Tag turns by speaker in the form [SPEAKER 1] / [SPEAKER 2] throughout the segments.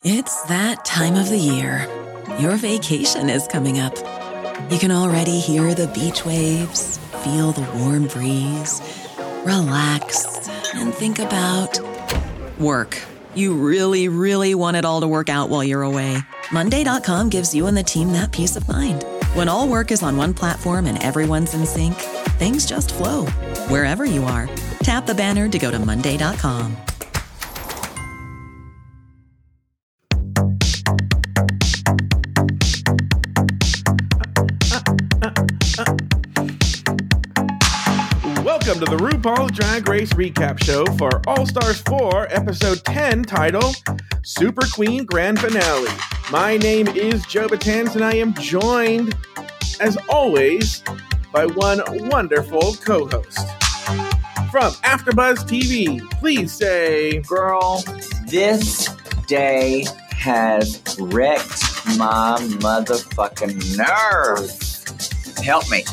[SPEAKER 1] It's that time of the year. Your vacation is coming up. You can already hear the beach waves, feel the warm breeze, relax, and think about work. You really, really want it all to work out while you're away. Monday.com gives you and the team that peace of mind. When all work is on one platform and everyone's in sync, things just flow. Wherever you are, tap the banner to go to Monday.com.
[SPEAKER 2] Welcome to the RuPaul's Drag Race recap show for All Stars 4, episode 10, titled Super Queen Grand Finale. My name is Joe Batanz, and I am joined, as always, by one wonderful co-host. From AfterBuzz TV, please say...
[SPEAKER 3] Girl, this day has wrecked my motherfucking nerves. Help me.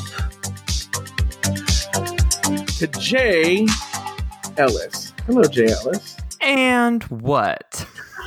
[SPEAKER 2] To Jay Ellis. Hello, Jay Ellis.
[SPEAKER 4] And what?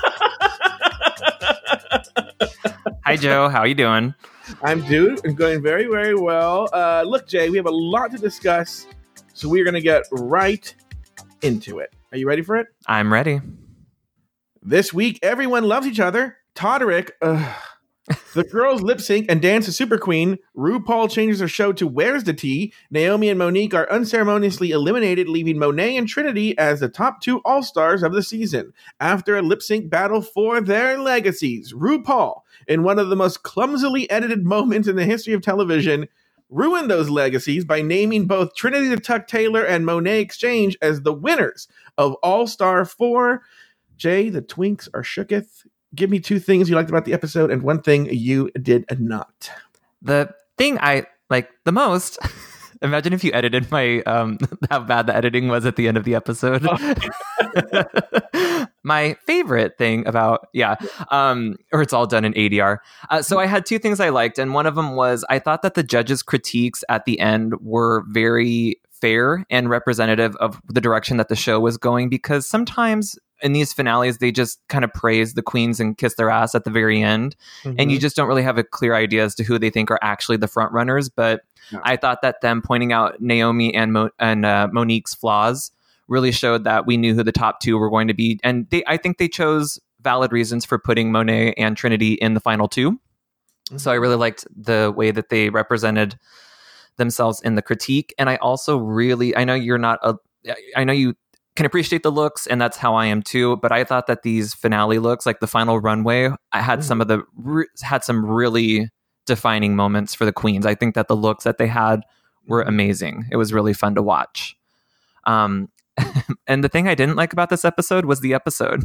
[SPEAKER 4] Hi, Joe. How you doing?
[SPEAKER 2] I'm going very, very well. Look, Jay, we have a lot to discuss, so we're going to get right into it. Are you ready for it?
[SPEAKER 4] I'm ready.
[SPEAKER 2] This week, everyone loves each other. Todrick, the girls lip sync and dance to Super Queen. RuPaul changes her show to Where's the Tea? Naomi and Monique are unceremoniously eliminated, leaving Monet and Trinity as the top two all-stars of the season. After a lip sync battle for their legacies, RuPaul, in one of the most clumsily edited moments in the history of television, ruined those legacies by naming both Trinity the Tuck Taylor and Monet Exchange as the winners of All-Star 4. Jay, the twinks are shooketh. Give me two things you liked about the episode and one thing you did not.
[SPEAKER 4] The thing I like the most, imagine if you edited my, how bad the editing was at the end of the episode. Oh. My favorite thing about, or it's all done in ADR. So I had two things I liked, and one of them was I thought that the judges' critiques at the end were very fair and representative of the direction that the show was going, because sometimes in these finales, they just kind of praise the queens and kiss their ass at the very end. Mm-hmm. And you just don't really have a clear idea as to who they think are actually the front runners. But I thought that them pointing out Naomi and Monique's flaws really showed that we knew who the top two were going to be. And I think they chose valid reasons for putting Monet and Trinity in the final two. Mm-hmm. So I really liked the way that they represented themselves in the critique. And I also I know you can appreciate the looks, and that's how I am too. But I thought that these finale looks, like the final runway, I had some really defining moments for the queens. I think that the looks that they had were amazing. It was really fun to watch. And the thing I didn't like about this episode was the episode.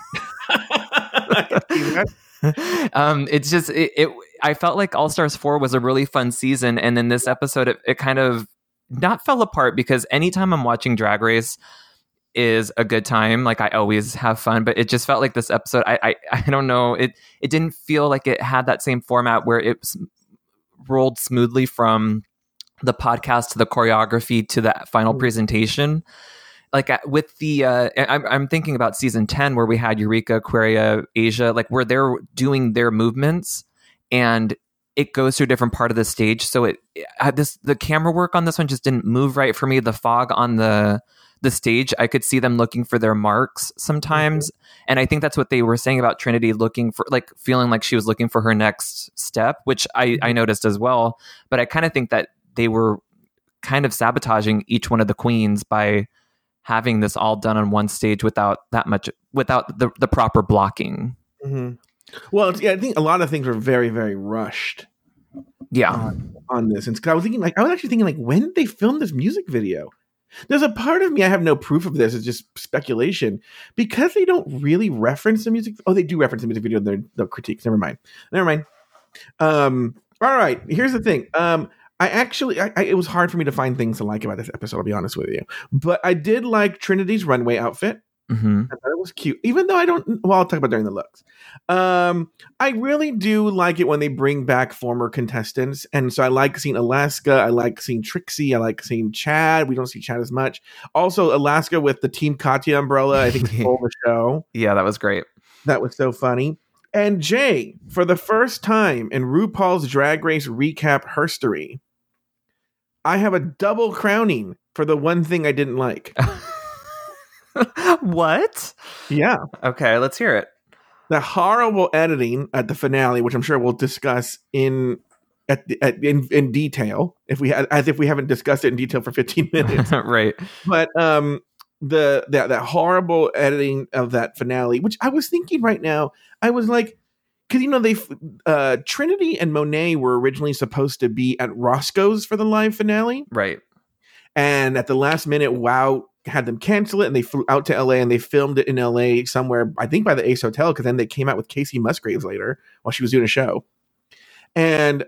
[SPEAKER 4] It's just I felt like All Stars 4 was a really fun season, and then this episode it kind of not fell apart, because anytime I'm watching Drag Race is a good time. Like, I always have fun, but it just felt like this episode, I don't know, it didn't feel like it had that same format where it rolled smoothly from the podcast to the choreography to the final presentation. Like with the I'm thinking about season 10, where we had Eureka, Aquaria, Asia, like where they're doing their movements and it goes to a different part of the stage. So the camera work on this one just didn't move right for me. The fog on the stage, I could see them looking for their marks sometimes. Mm-hmm. And I think that's what they were saying about Trinity looking for, like feeling like she was looking for her next step, which I noticed as well. But I kind of think that they were kind of sabotaging each one of the queens by having this all done on one stage without the proper blocking.
[SPEAKER 2] Mm-hmm. Well, I think a lot of things were very, very rushed.
[SPEAKER 4] Yeah.
[SPEAKER 2] On this. And I was actually thinking, when did they film this music video? There's a part of me, I have no proof of this, it's just speculation, because they don't really reference the music. Oh, they do reference the music video in their critiques. Never mind. All right, here's the thing. It was hard for me to find things to like about this episode, I'll be honest with you. But I did like Trinity's runway outfit. Mm-hmm. I thought it was cute, even though I'll talk about during the looks. I really do like it when they bring back former contestants. And so I like seeing Alaska. I like seeing Trixie. I like seeing Chad. We don't see Chad as much. Also, Alaska with the Team Katya umbrella, I think stole the show.
[SPEAKER 4] Yeah, that was great.
[SPEAKER 2] That was so funny. And Jay, for the first time in RuPaul's Drag Race recap herstory, I have a double crowning for the one thing I didn't like.
[SPEAKER 4] What?
[SPEAKER 2] Yeah.
[SPEAKER 4] Okay, let's hear it.
[SPEAKER 2] The horrible editing at the finale, which I'm sure we'll discuss in detail as if we haven't discussed it in detail for 15 minutes.
[SPEAKER 4] Right.
[SPEAKER 2] But that horrible editing of that finale, which I was thinking right now, I was like, because they Trinity and Monet were originally supposed to be at Roscoe's for the live finale,
[SPEAKER 4] right?
[SPEAKER 2] And at the last minute, WoW had them cancel it, and they flew out to LA and they filmed it in LA somewhere, I think by the Ace Hotel, because then they came out with Casey Musgraves later while she was doing a show, and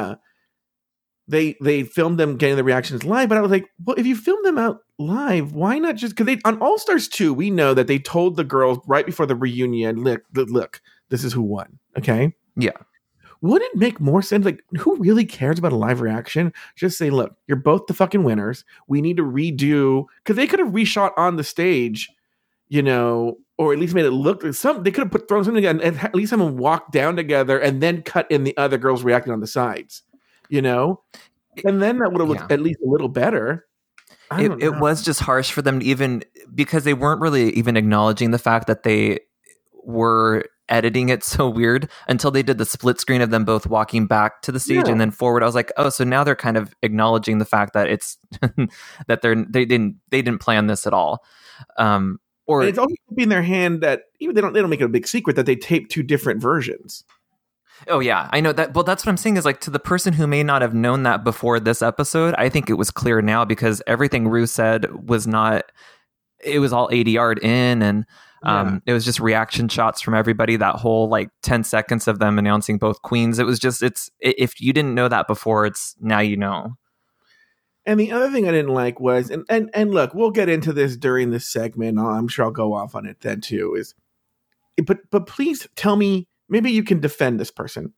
[SPEAKER 2] they filmed them getting the reactions live. But I was like, well, if you film them out live, why not just, because on All Stars 2, we know that they told the girls right before the reunion, look, this is who won. Okay.
[SPEAKER 4] Yeah.
[SPEAKER 2] Wouldn't it make more sense? Like, who really cares about a live reaction? Just say, look, you're both the fucking winners. We need to redo, because they could have reshot on the stage, or at least made it look like they could have thrown something and at least have them walk down together and then cut in the other girls reacting on the sides, and then that would have looked at least a little better.
[SPEAKER 4] It was just harsh for them to even, because they weren't really even acknowledging the fact that they were editing it so weird until they did the split screen of them both walking back to the stage and then forward. I was like, oh, so now they're kind of acknowledging the fact that it's that they didn't plan this at all. Or
[SPEAKER 2] and it's also in their hand that even they don't make it a big secret that they taped two different versions.
[SPEAKER 4] Oh yeah, I know that. Well, that's what I'm saying is, like, to the person who may not have known that before this episode, I think it was clear now, because everything Ru said was not. It was all ADR'd in, and it was just reaction shots from everybody. That whole 10 seconds of them announcing both queens. It was just if you didn't know that before, it's now you know.
[SPEAKER 2] And the other thing I didn't like was, and look, we'll get into this during this segment. I'm sure I'll go off on it then too. But please tell me. Maybe you can defend this person.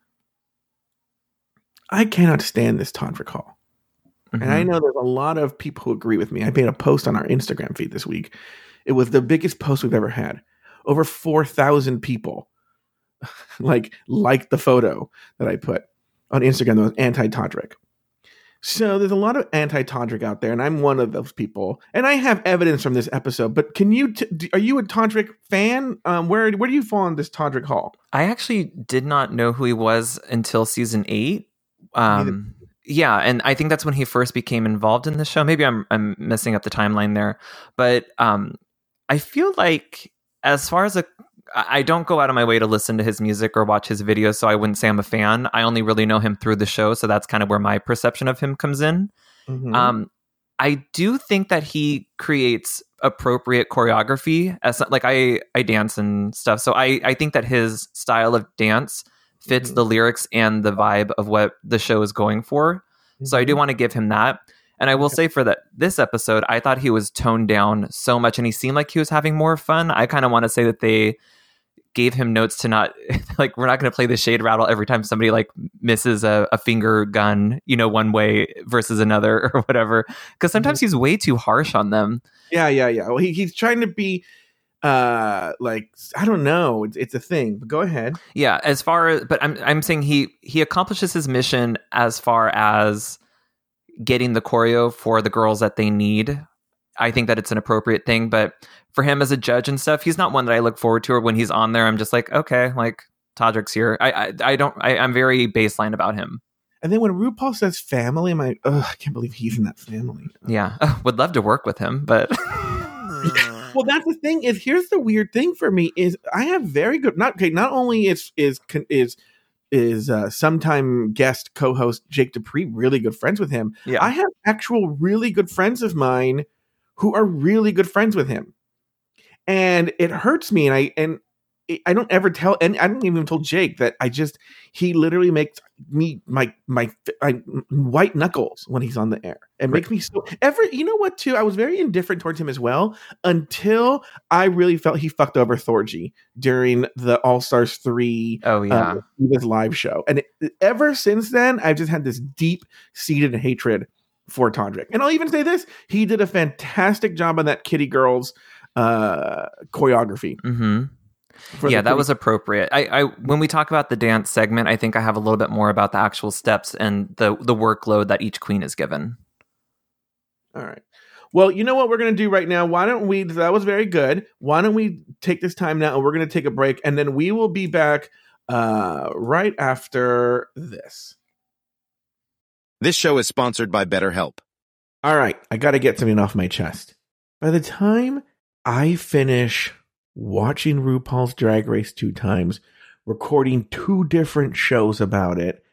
[SPEAKER 2] I cannot stand this Todrick Hall. Mm-hmm. And I know there's a lot of people who agree with me. I made a post on our Instagram feed this week. It was the biggest post we've ever had. Over 4,000 people liked the photo that I put on Instagram that was anti-Todrick. So there's a lot of anti-Todrick out there, and I'm one of those people. And I have evidence from this episode. But can you? Are you a Todrick fan? Where do you fall on this Todrick Hall?
[SPEAKER 4] I actually did not know who he was until season 8. Yeah, and I think that's when he first became involved in the show. Maybe I'm messing up the timeline there, but I feel like, as far as I don't go out of my way to listen to his music or watch his videos, so I wouldn't say I'm a fan. I only really know him through the show, so that's kind of where my perception of him comes in. Mm-hmm. I do think that he creates appropriate choreography. As I dance and stuff, so I think that his style of dance fits the lyrics and the vibe of what the show is going for. Mm-hmm. So I do want to give him that. And I will say for this episode, I thought he was toned down so much, and he seemed like he was having more fun. I kind of want to say that they gave him notes to not we're not going to play the shade rattle every time somebody misses a finger gun, one way versus another or whatever. Because sometimes he's way too harsh on them. Yeah.
[SPEAKER 2] Well, he's trying to be I don't know. It's a thing. But go ahead.
[SPEAKER 4] Yeah. But I'm saying he accomplishes his mission as far as getting the choreo for the girls that they need. I think that it's an appropriate thing, but for him as a judge and stuff, he's not one that I look forward to, or when he's on there, I'm just like, okay, Todrick's here. I'm very baseline about him.
[SPEAKER 2] And then when RuPaul says family, I'm like, I can't believe he's in that family.
[SPEAKER 4] Yeah. Would love to work with him, but
[SPEAKER 2] well, that's the thing here's the weird thing for me is I have very good, not only is sometime guest co-host Jake Dupree really good friends with him.
[SPEAKER 4] Yeah.
[SPEAKER 2] I have actual really good friends of mine who are really good friends with him. And it hurts me. And I don't ever tell, and I don't even tell Jake that he literally makes me my white knuckles when he's on the air. It makes me so you know what too? I was very indifferent towards him as well until I really felt he fucked over Thorgy during the All Stars 3 this live show. And ever since then, I've just had this deep seated hatred for Todrick. And I'll even say this, he did a fantastic job on that Kitty Girls choreography.
[SPEAKER 4] Mm-hmm. Yeah, that was appropriate. I when we talk about the dance segment, I think I have a little bit more about the actual steps and the workload that each queen is given.
[SPEAKER 2] All right. Well, you know what we're going to do right now? Why don't we, that was very good. Why don't we take this time now and we're going to take a break and then we will be back right after this.
[SPEAKER 5] This show is sponsored by BetterHelp.
[SPEAKER 2] All right. I got to get something off my chest. By the time I finish watching RuPaul's Drag Race 2 times, recording 2 different shows about it,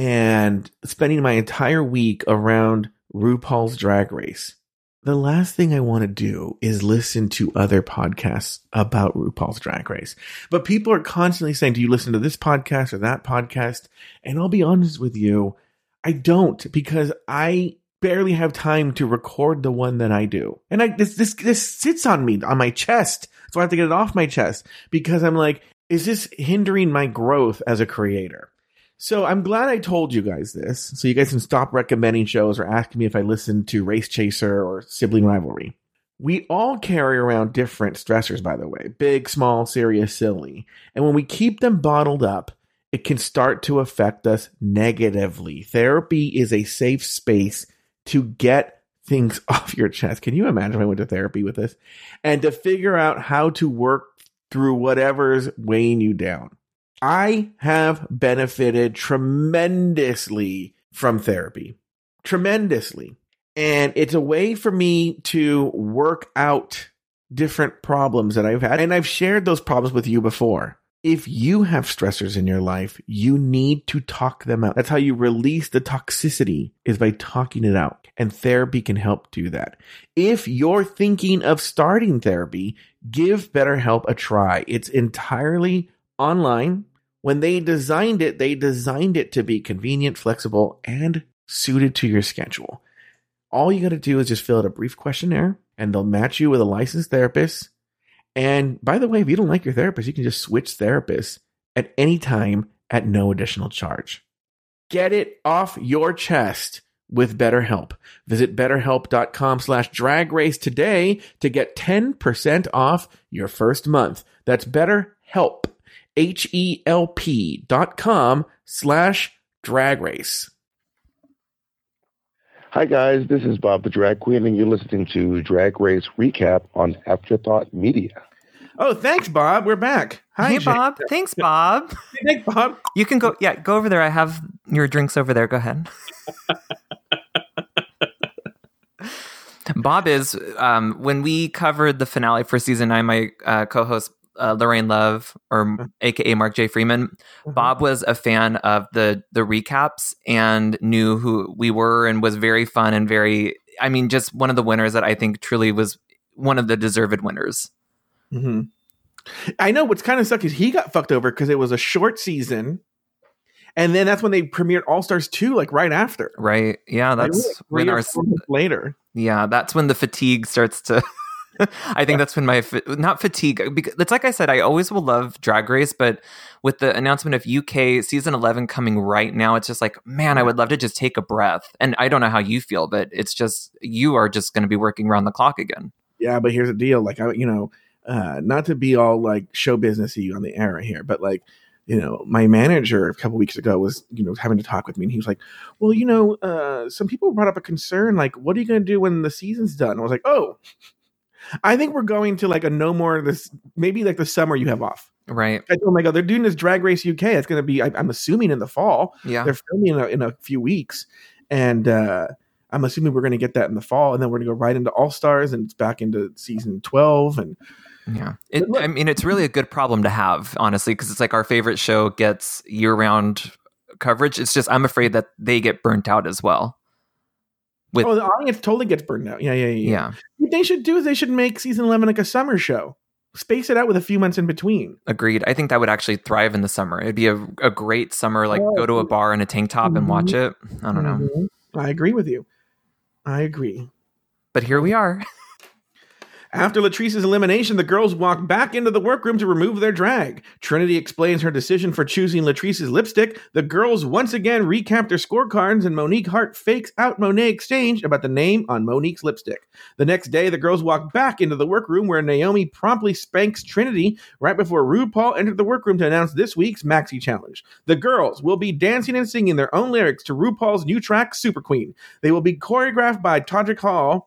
[SPEAKER 2] and spending my entire week around RuPaul's Drag Race, the last thing I want to do is listen to other podcasts about RuPaul's Drag Race. But people are constantly saying, do you listen to this podcast or that podcast? And I'll be honest with you, I don't, because I barely have time to record the one that I do. And this sits on me, on my chest. So I have to get it off my chest because I'm like, is this hindering my growth as a creator? So I'm glad I told you guys this, so you guys can stop recommending shows or asking me if I listen to Race Chaser or Sibling Rivalry. We all carry around different stressors, by the way, big, small, serious, silly. And when we keep them bottled up, it can start to affect us negatively. Therapy is a safe space to get things off your chest. Can you imagine if I went to therapy with this? And to figure out how to work through whatever's weighing you down. I have benefited tremendously from therapy. Tremendously. And it's a way for me to work out different problems that I've had. And I've shared those problems with you before. If you have stressors in your life, you need to talk them out. That's how you release the toxicity, is by talking it out. And therapy can help do that. If you're thinking of starting therapy, give BetterHelp a try. It's entirely online. When they designed it to be convenient, flexible, and suited to your schedule. All you got to do is just fill out a brief questionnaire, and they'll match you with a licensed therapist. And by the way, if you don't like your therapist, you can just switch therapists at any time at no additional charge. Get it off your chest with BetterHelp. Visit BetterHelp.com/dragrace today to get 10% off your first month. That's BetterHelp. HELP.com/dragrace.
[SPEAKER 6] Hi guys, this is Bob the Drag Queen, and you're listening to Drag Race Recap on Afterthought Media.
[SPEAKER 2] Oh, thanks, Bob. We're back. Hi,
[SPEAKER 4] hey,
[SPEAKER 2] Jake.
[SPEAKER 4] Bob. Thanks, Bob.
[SPEAKER 2] Thanks, Bob.
[SPEAKER 4] You can go. Yeah, go over there. I have your drinks over there. Go ahead. Bob is when we covered the finale for season 9. My co-host Lorraine Love, or aka Mark J. Freeman, Bob was a fan of the recaps and knew who we were and was very fun and just one of the winners that I think truly was one of the deserved winners.
[SPEAKER 2] Mm-hmm. I know what's kind of suck is he got fucked over because it was a short season, and then that's when they premiered All Stars 2, like right after.
[SPEAKER 4] Right? Yeah, that's when
[SPEAKER 2] later.
[SPEAKER 4] Yeah, that's when the fatigue starts to. I think that's when not fatigue, because it's like I said, I always will love Drag Race, but with the announcement of UK season 11 coming right now, it's just like, man, I would love to just take a breath. And I don't know how you feel, but it's just, you are just going to be working around the clock again. Yeah,
[SPEAKER 2] but here's the deal. Like, not to be all like show businessy on the air right here, but like, my manager a couple weeks ago was, having to talk with me, and he was like, well, some people brought up a concern, like, what are you going to do when the season's done? I was like, oh, I think we're going to like a no more this, maybe like the summer you have off.
[SPEAKER 4] Right.
[SPEAKER 2] Oh my God, they're doing this Drag Race UK. It's going to be, I'm assuming, in the fall.
[SPEAKER 4] Yeah.
[SPEAKER 2] They're filming in a few weeks. And I'm assuming we're going to get that in the fall. And then we're going to go right into All Stars, and it's back into season 12. And
[SPEAKER 4] yeah, it's really a good problem to have, honestly, because it's like our favorite show gets year-round coverage. It's just, I'm afraid that they get burnt out as well.
[SPEAKER 2] The audience totally gets burned out. Yeah. What they should do is they should make season 11 like a summer show. Space it out with a few months in between.
[SPEAKER 4] Agreed. I think that would actually thrive in the summer. It'd be a great summer, like go to a bar in a tank top and watch it. I don't know.
[SPEAKER 2] I agree with you. I agree.
[SPEAKER 4] But here we are.
[SPEAKER 2] After Latrice's elimination, the girls walk back into the workroom to remove their drag. Trinity explains her decision for choosing Latrice's lipstick. The girls once again recap their scorecards, and Monique Hart fakes out Monet Exchange about the name on Monique's lipstick. The next day, the girls walk back into the workroom where Naomi promptly spanks Trinity right before RuPaul entered the workroom to announce this week's Maxi Challenge. The girls will be dancing and singing their own lyrics to RuPaul's new track, Super Queen. They will be choreographed by Todrick Hall.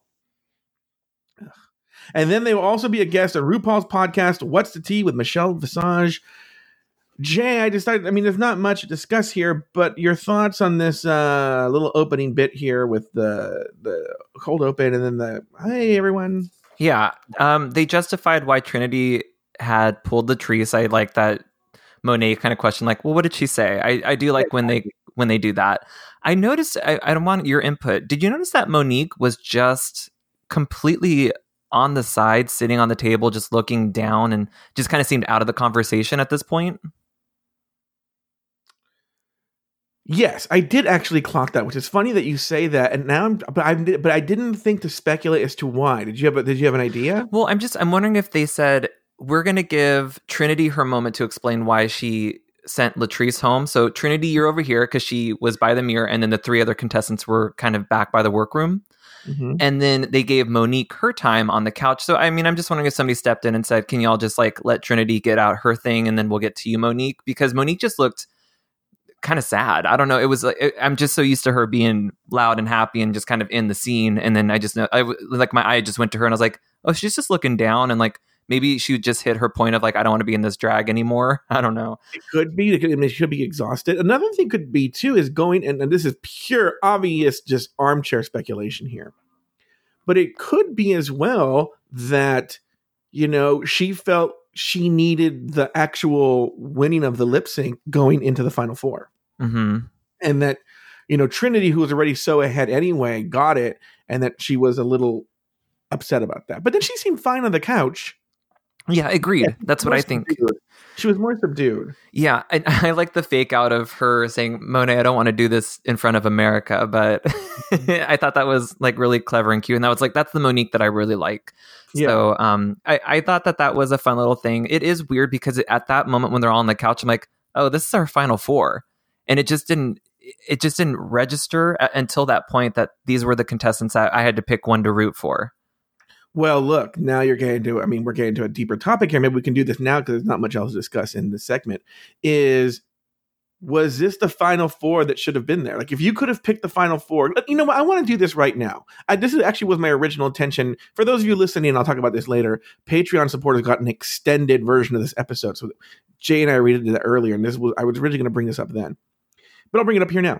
[SPEAKER 2] And then they will also be a guest on RuPaul's podcast, What's the Tea with Michelle Visage. Jay, there's not much to discuss here, but your thoughts on this little opening bit here with the cold open and then the, hey, everyone.
[SPEAKER 4] Yeah, they justified why Trinity had pulled Latrice. I like that Monet kind of questioned, like, well, what did she say? I do like when they do that. I noticed, I don't want your input. Did you notice that Monique was just completely on the side, sitting on the table, just looking down and just kind of seemed out of the conversation at this point?
[SPEAKER 2] Yes, I did actually clock that, which is funny that you say that. And now but I didn't think to speculate as to why. Did you have an idea?
[SPEAKER 4] Well, I'm wondering if they said, we're going to give Trinity her moment to explain why she sent Latrice home. So Trinity, you're over here because she was by the mirror, and then the three other contestants were kind of back by the workroom. Mm-hmm. And then they gave Monique her time on the couch. So, I'm just wondering if somebody stepped in and said, can y'all just like let Trinity get out her thing and then we'll get to you, Monique? Because Monique just looked kind of sad. I don't know. It was like, I'm just so used to her being loud and happy and just kind of in the scene. And then I just know, my eye just went to her and I was like, oh, she's just looking down, and like, maybe she just hit her point of like, I don't want to be in this drag anymore. I don't know.
[SPEAKER 2] It could be. She could be exhausted. Another thing could be too is going, and this is pure, obvious, just armchair speculation here. But it could be as well that, she felt she needed the actual winning of the lip sync going into the final four.
[SPEAKER 4] Mm-hmm.
[SPEAKER 2] And that, Trinity, who was already so ahead anyway, got it. And that she was a little upset about that. But then she seemed fine on the couch.
[SPEAKER 4] Yeah, agreed. Yeah, that's what I think.
[SPEAKER 2] She was more subdued.
[SPEAKER 4] Yeah, I like the fake out of her saying, Monet, I don't want to do this in front of America, but I thought that was like really clever and cute. And that was like, that's the Monique that I really like. Yeah. So I thought that was a fun little thing. It is weird because at that moment when they're all on the couch, I'm like, oh, this is our final four. And it just didn't register until that point that these were the contestants that I had to pick one to root for.
[SPEAKER 2] Well, look, now we're getting to a deeper topic here. Maybe we can do this now because there's not much else to discuss in this segment. Was this the final four that should have been there? Like, if you could have picked the final four, you know what? I want to do this right now. This is actually was my original intention. For those of you listening, I'll talk about this later. Patreon supporters got an extended version of this episode. So Jay and I read it earlier, and I was originally going to bring this up then, but I'll bring it up here now.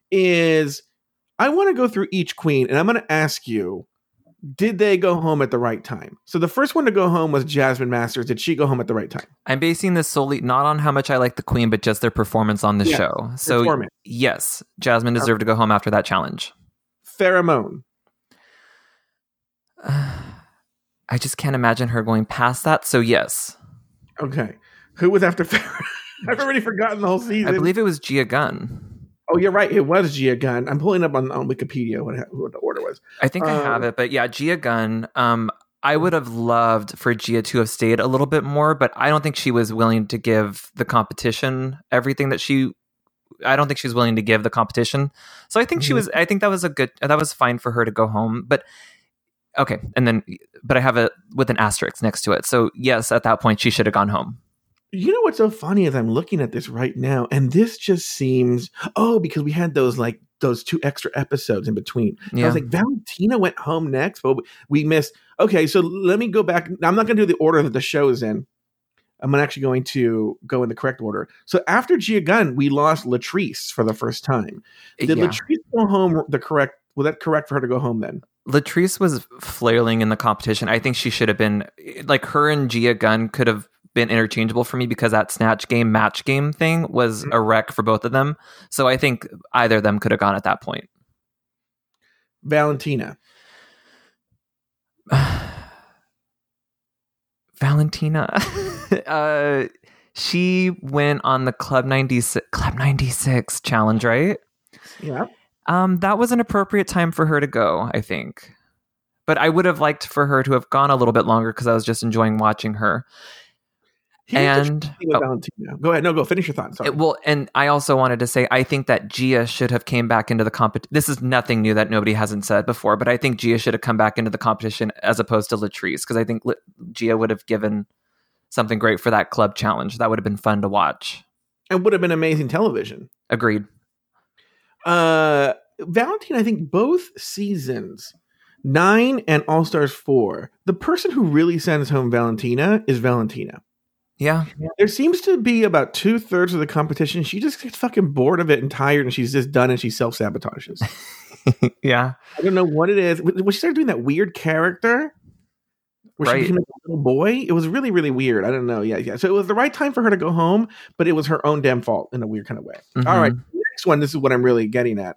[SPEAKER 2] I want to go through each queen, and I'm going to ask you, did they go home at the right time? So the first one to go home was Jasmine Masters. Did she go home at the right time? I'm
[SPEAKER 4] basing this solely not on how much I like the queen, but just their performance on the show. So yes, Jasmine deserved to go home after that challenge.
[SPEAKER 2] Pheromone.
[SPEAKER 4] I just can't imagine her going past that. So yes.
[SPEAKER 2] Okay. Who was after Pheromone? I've already forgotten the whole season.
[SPEAKER 4] I believe it was Gia Gunn.
[SPEAKER 2] Oh, you're right. It was Gia Gunn. I'm pulling up on Wikipedia what the order was.
[SPEAKER 4] I think I have it, but yeah, Gia Gunn. I would have loved for Gia to have stayed a little bit more, but I don't think she was willing to give the competition everything that I don't think she was willing to give the competition. So I think I think that was fine for her to go home. But okay, but I have it with an asterisk next to it. So yes, at that point she should have gone home.
[SPEAKER 2] You know what's so funny is I'm looking at this right now, and this just seems because we had those 2 extra episodes in between. Yeah. I was like, Valentina went home next, but we missed. Okay, so let me go back. I'm not going to do the order that the show is in. I'm actually going to go in the correct order. So after Gia Gunn, we lost Latrice for the first time. Did Latrice go home was that correct for her to go home then?
[SPEAKER 4] Latrice was flailing in the competition. I think she should have been, like, her and Gia Gunn could have been interchangeable for me because that snatch game, match game thing was a wreck for both of them. So I think either of them could have gone at that point.
[SPEAKER 2] Valentina.
[SPEAKER 4] She went on the Club 96 challenge, right?
[SPEAKER 2] Yeah.
[SPEAKER 4] That was an appropriate time for her to go, I think. But I would have liked for her to have gone a little bit longer because I was just enjoying watching her.
[SPEAKER 2] Valentina. Go ahead. No, go finish your thought. Sorry.
[SPEAKER 4] And I also wanted to say, I think that Gia should have came back into the competition. This is nothing new that nobody hasn't said before, but I think Gia should have come back into the competition as opposed to Latrice, because I think Gia would have given something great for that club challenge. That would have been fun to watch.
[SPEAKER 2] It would have been amazing television.
[SPEAKER 4] Agreed.
[SPEAKER 2] Valentina, I think both seasons, 9 and All Stars 4, the person who really sends home Valentina is Valentina.
[SPEAKER 4] Yeah.
[SPEAKER 2] There seems to be about 2/3 of the competition. She just gets fucking bored of it and tired, and she's just done, and she self-sabotages.
[SPEAKER 4] Yeah.
[SPEAKER 2] I don't know what it is. When she started doing that weird character where she became like a little boy, it was really, really weird. I don't know. Yeah. So it was the right time for her to go home, but it was her own damn fault in a weird kind of way.
[SPEAKER 4] Mm-hmm.
[SPEAKER 2] All right. Next one, this is what I'm really getting at.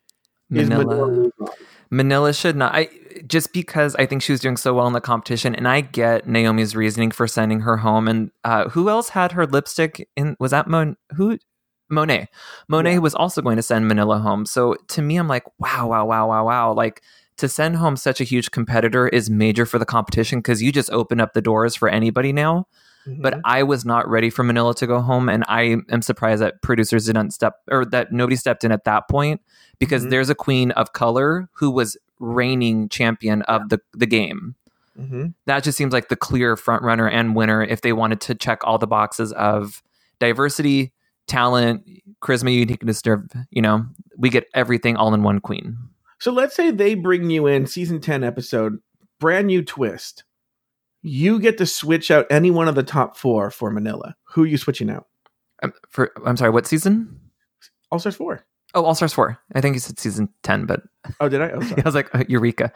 [SPEAKER 4] Manila should not. Just because I think she was doing so well in the competition, and I get Naomi's reasoning for sending her home. And who else had her lipstick in? Was that Monet? Monet was also going to send Manila home. So to me, I'm like, wow. Like, to send home such a huge competitor is major for the competition, because you just open up the doors for anybody now. Mm-hmm. But I was not ready for Manila to go home, and I am surprised that producers didn't that nobody stepped in at that point, because there's a queen of color who was reigning champion of the game. Mm-hmm. That just seems like the clear front runner and winner if they wanted to check all the boxes of diversity, talent, charisma, uniqueness. We get everything all in one queen.
[SPEAKER 2] So let's say they bring you in season 10 episode, brand new twist. You get to switch out any one of the top 4 for Manila. Who are you switching out?
[SPEAKER 4] I'm sorry, what season?
[SPEAKER 2] All Stars 4.
[SPEAKER 4] Oh, All Stars 4. I think you said season 10, but...
[SPEAKER 2] Oh, did I? Oh, sorry.
[SPEAKER 4] I was like, Eureka.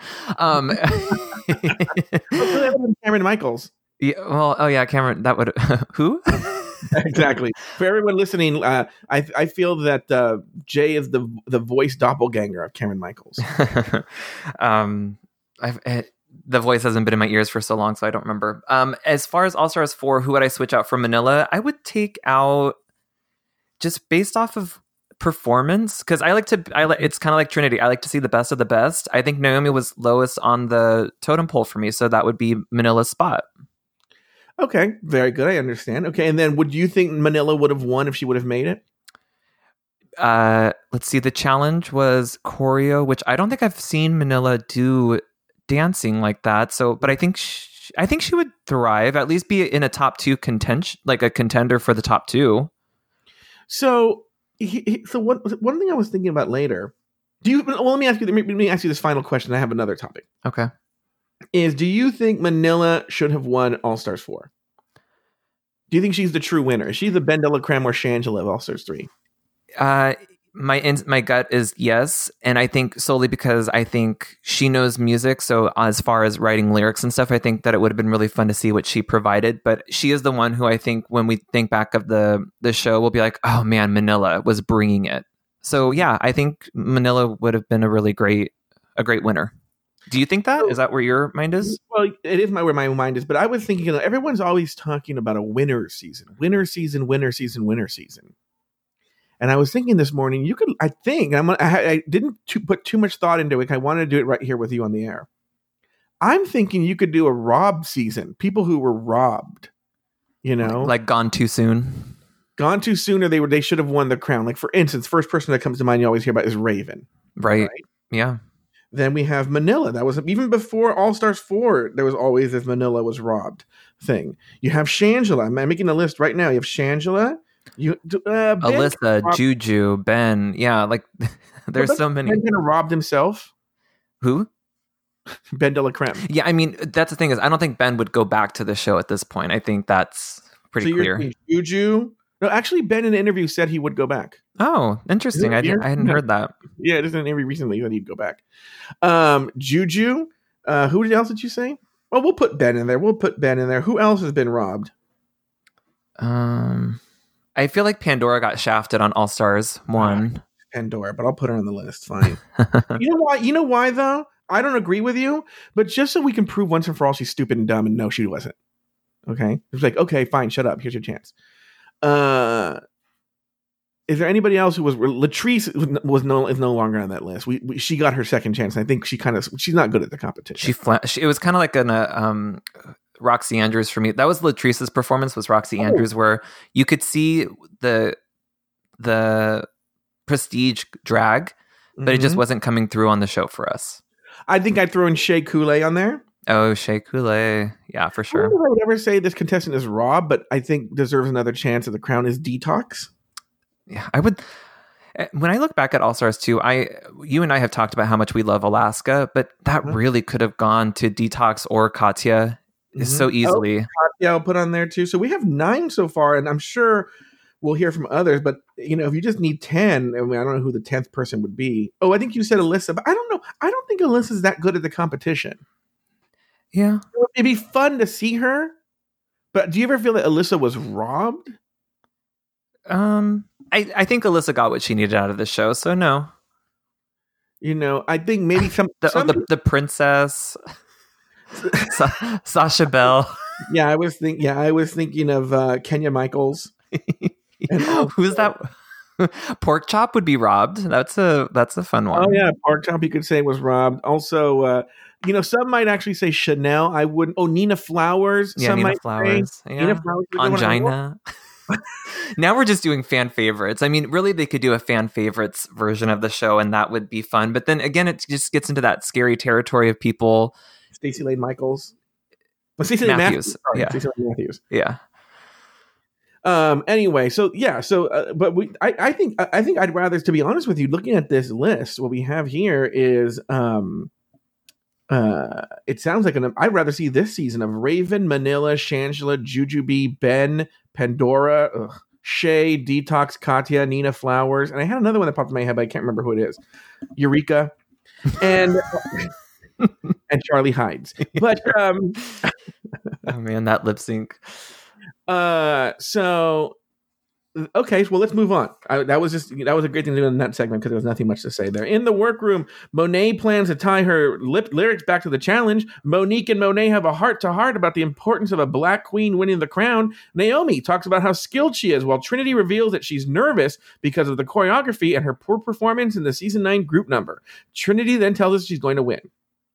[SPEAKER 2] Cameron Michaels.
[SPEAKER 4] Yeah, well, Cameron, that would... Who?
[SPEAKER 2] Exactly. For everyone listening, I feel that Jay is the voice doppelganger of Cameron Michaels.
[SPEAKER 4] The voice hasn't been in my ears for so long, so I don't remember. As far as All Stars 4, who would I switch out from Manila? I would take out, just based off of performance, because it's kind of like Trinity. I like to see the best of the best. I think Naomi was lowest on the totem pole for me, so that would be Manila's spot.
[SPEAKER 2] Okay, very good. I understand. Okay, and then would you think Manila would have won if she would have made it?
[SPEAKER 4] Let's see. The challenge was choreo, which I don't think I've seen Manila do dancing like that. So, but I think she would thrive, at least be in a top 2 contention, like a contender for the top 2.
[SPEAKER 2] So one thing I was thinking about later. Let me ask you this final question. I have another topic.
[SPEAKER 4] Okay.
[SPEAKER 2] Do you think Manila should have won All Stars 4? Do you think she's the true winner? Is she the Ben Delacreme or Shangela of All Stars 3?
[SPEAKER 4] My gut is yes, and I think solely because I think she knows music. So as far as writing lyrics and stuff, I think that it would have been really fun to see what she provided. But she is the one who I think when we think back of the show, we'll be like, oh man, Manila was bringing it. So yeah, I think Manila would have been a great winner. Do you think that? Is that where your mind is?
[SPEAKER 2] Well, it is where my mind is. But I was thinking, everyone's always talking about a winner season. And I was thinking this morning, I didn't put too much thought into it. I wanted to do it right here with you on the air. I'm thinking you could do a robbed season. People who were robbed,
[SPEAKER 4] like gone too soon.
[SPEAKER 2] Gone too soon, or they should have won the crown. Like, for instance, first person that comes to mind you always hear about is Raven.
[SPEAKER 4] Right? Yeah.
[SPEAKER 2] Then we have Manila. That was even before All Stars 4. There was always this Manila was robbed thing. You have Shangela. I'm making a list right now. You have Shangela.
[SPEAKER 4] Alyssa, Juju, Ben. Yeah, like there's so many.
[SPEAKER 2] Ben kind of robbed himself.
[SPEAKER 4] Who?
[SPEAKER 2] Ben Delacreme.
[SPEAKER 4] Yeah, I mean, that's the thing is, I don't think Ben would go back to the show at this point. I think that's pretty clear.
[SPEAKER 2] Juju. No, actually, Ben in an interview said he would go back.
[SPEAKER 4] Oh, interesting. I hadn't heard that.
[SPEAKER 2] Yeah, just in an interview recently that he'd go back. Juju. Who else did you say? Well, we'll put Ben in there. Who else has been robbed?
[SPEAKER 4] I feel like Pandora got shafted on All Stars 1.
[SPEAKER 2] Pandora, but I'll put her on the list. Fine. You know why though? I don't agree with you, but just so we can prove once and for all she's stupid and dumb, and no, she wasn't. Okay, it's like, okay, fine, shut up. Here's your chance. Is there anybody else who was Latrice is no longer on that list? She got her second chance. And I think she's not good at the competition.
[SPEAKER 4] It was kind of like an Roxy Andrews for me. That was Latrice's performance. Was Roxy Andrews, where you could see the prestige drag, but it just wasn't coming through on the show for us.
[SPEAKER 2] I think I'd throw in Shea Coulee on there.
[SPEAKER 4] Oh, Shea Coulee. Yeah, for sure.
[SPEAKER 2] I don't know if I would ever say this contestant is Rob, but I think deserves another chance at the crown is Detox.
[SPEAKER 4] Yeah, I would. When I look back at All Stars 2, you and I have talked about how much we love Alaska, but that really could have gone to Detox or Katya so easily.
[SPEAKER 2] Katya I'll put on there too. So we have 9 so far, and I'm sure we'll hear from others. But if you just need 10, I don't know who the 10th person would be. Oh, I think you said Alyssa, but I don't know. I don't think Alyssa's that good at the competition.
[SPEAKER 4] Yeah,
[SPEAKER 2] it'd be fun to see her. But do you ever feel that Alyssa was robbed?
[SPEAKER 4] I think Alyssa got what she needed out of the show, so no.
[SPEAKER 2] I think maybe
[SPEAKER 4] the princess, Sasha Bell.
[SPEAKER 2] I was thinking of Kenya Michaels.
[SPEAKER 4] Who's that? Pork Chop would be robbed. That's a fun one.
[SPEAKER 2] Oh yeah, Pork Chop you could say was robbed. Also, some might actually say Chanel. I wouldn't. Oh, Nina Flowers.
[SPEAKER 4] Yeah, Nina Flowers. Yeah. Nina Flowers. Angina. Now we're just doing fan favorites. I mean, really, they could do a fan favorites version of the show, and that would be fun. But then again, it just gets into that scary territory of people.
[SPEAKER 2] Stacey Lane Michaels.
[SPEAKER 4] Stacey Lane Matthews.
[SPEAKER 2] Stacey Lane Matthews.
[SPEAKER 4] Yeah.
[SPEAKER 2] Anyway, but I think I'd rather, to be honest with you, looking at this list, what we have here is it sounds like I'd rather see this season of Raven, Manila, Shangela, Jujubee, Ben, Pandora, Shea, Detox, Katya, Nina Flowers, and I had another one that popped in my head, but I can't remember who it is. Eureka, and and Charlie Hides. But
[SPEAKER 4] oh man, that lip sync.
[SPEAKER 2] Okay, well, let's move on. That was a great thing to do in that segment because there was nothing much to say there. In the workroom, Monet plans to tie her lyrics back to the challenge. Monique and Monet have a heart-to-heart about the importance of a black queen winning the crown. Naomi talks about how skilled she is, while Trinity reveals that she's nervous because of the choreography and her poor performance in the season 9 group number. Trinity then tells us she's going to win.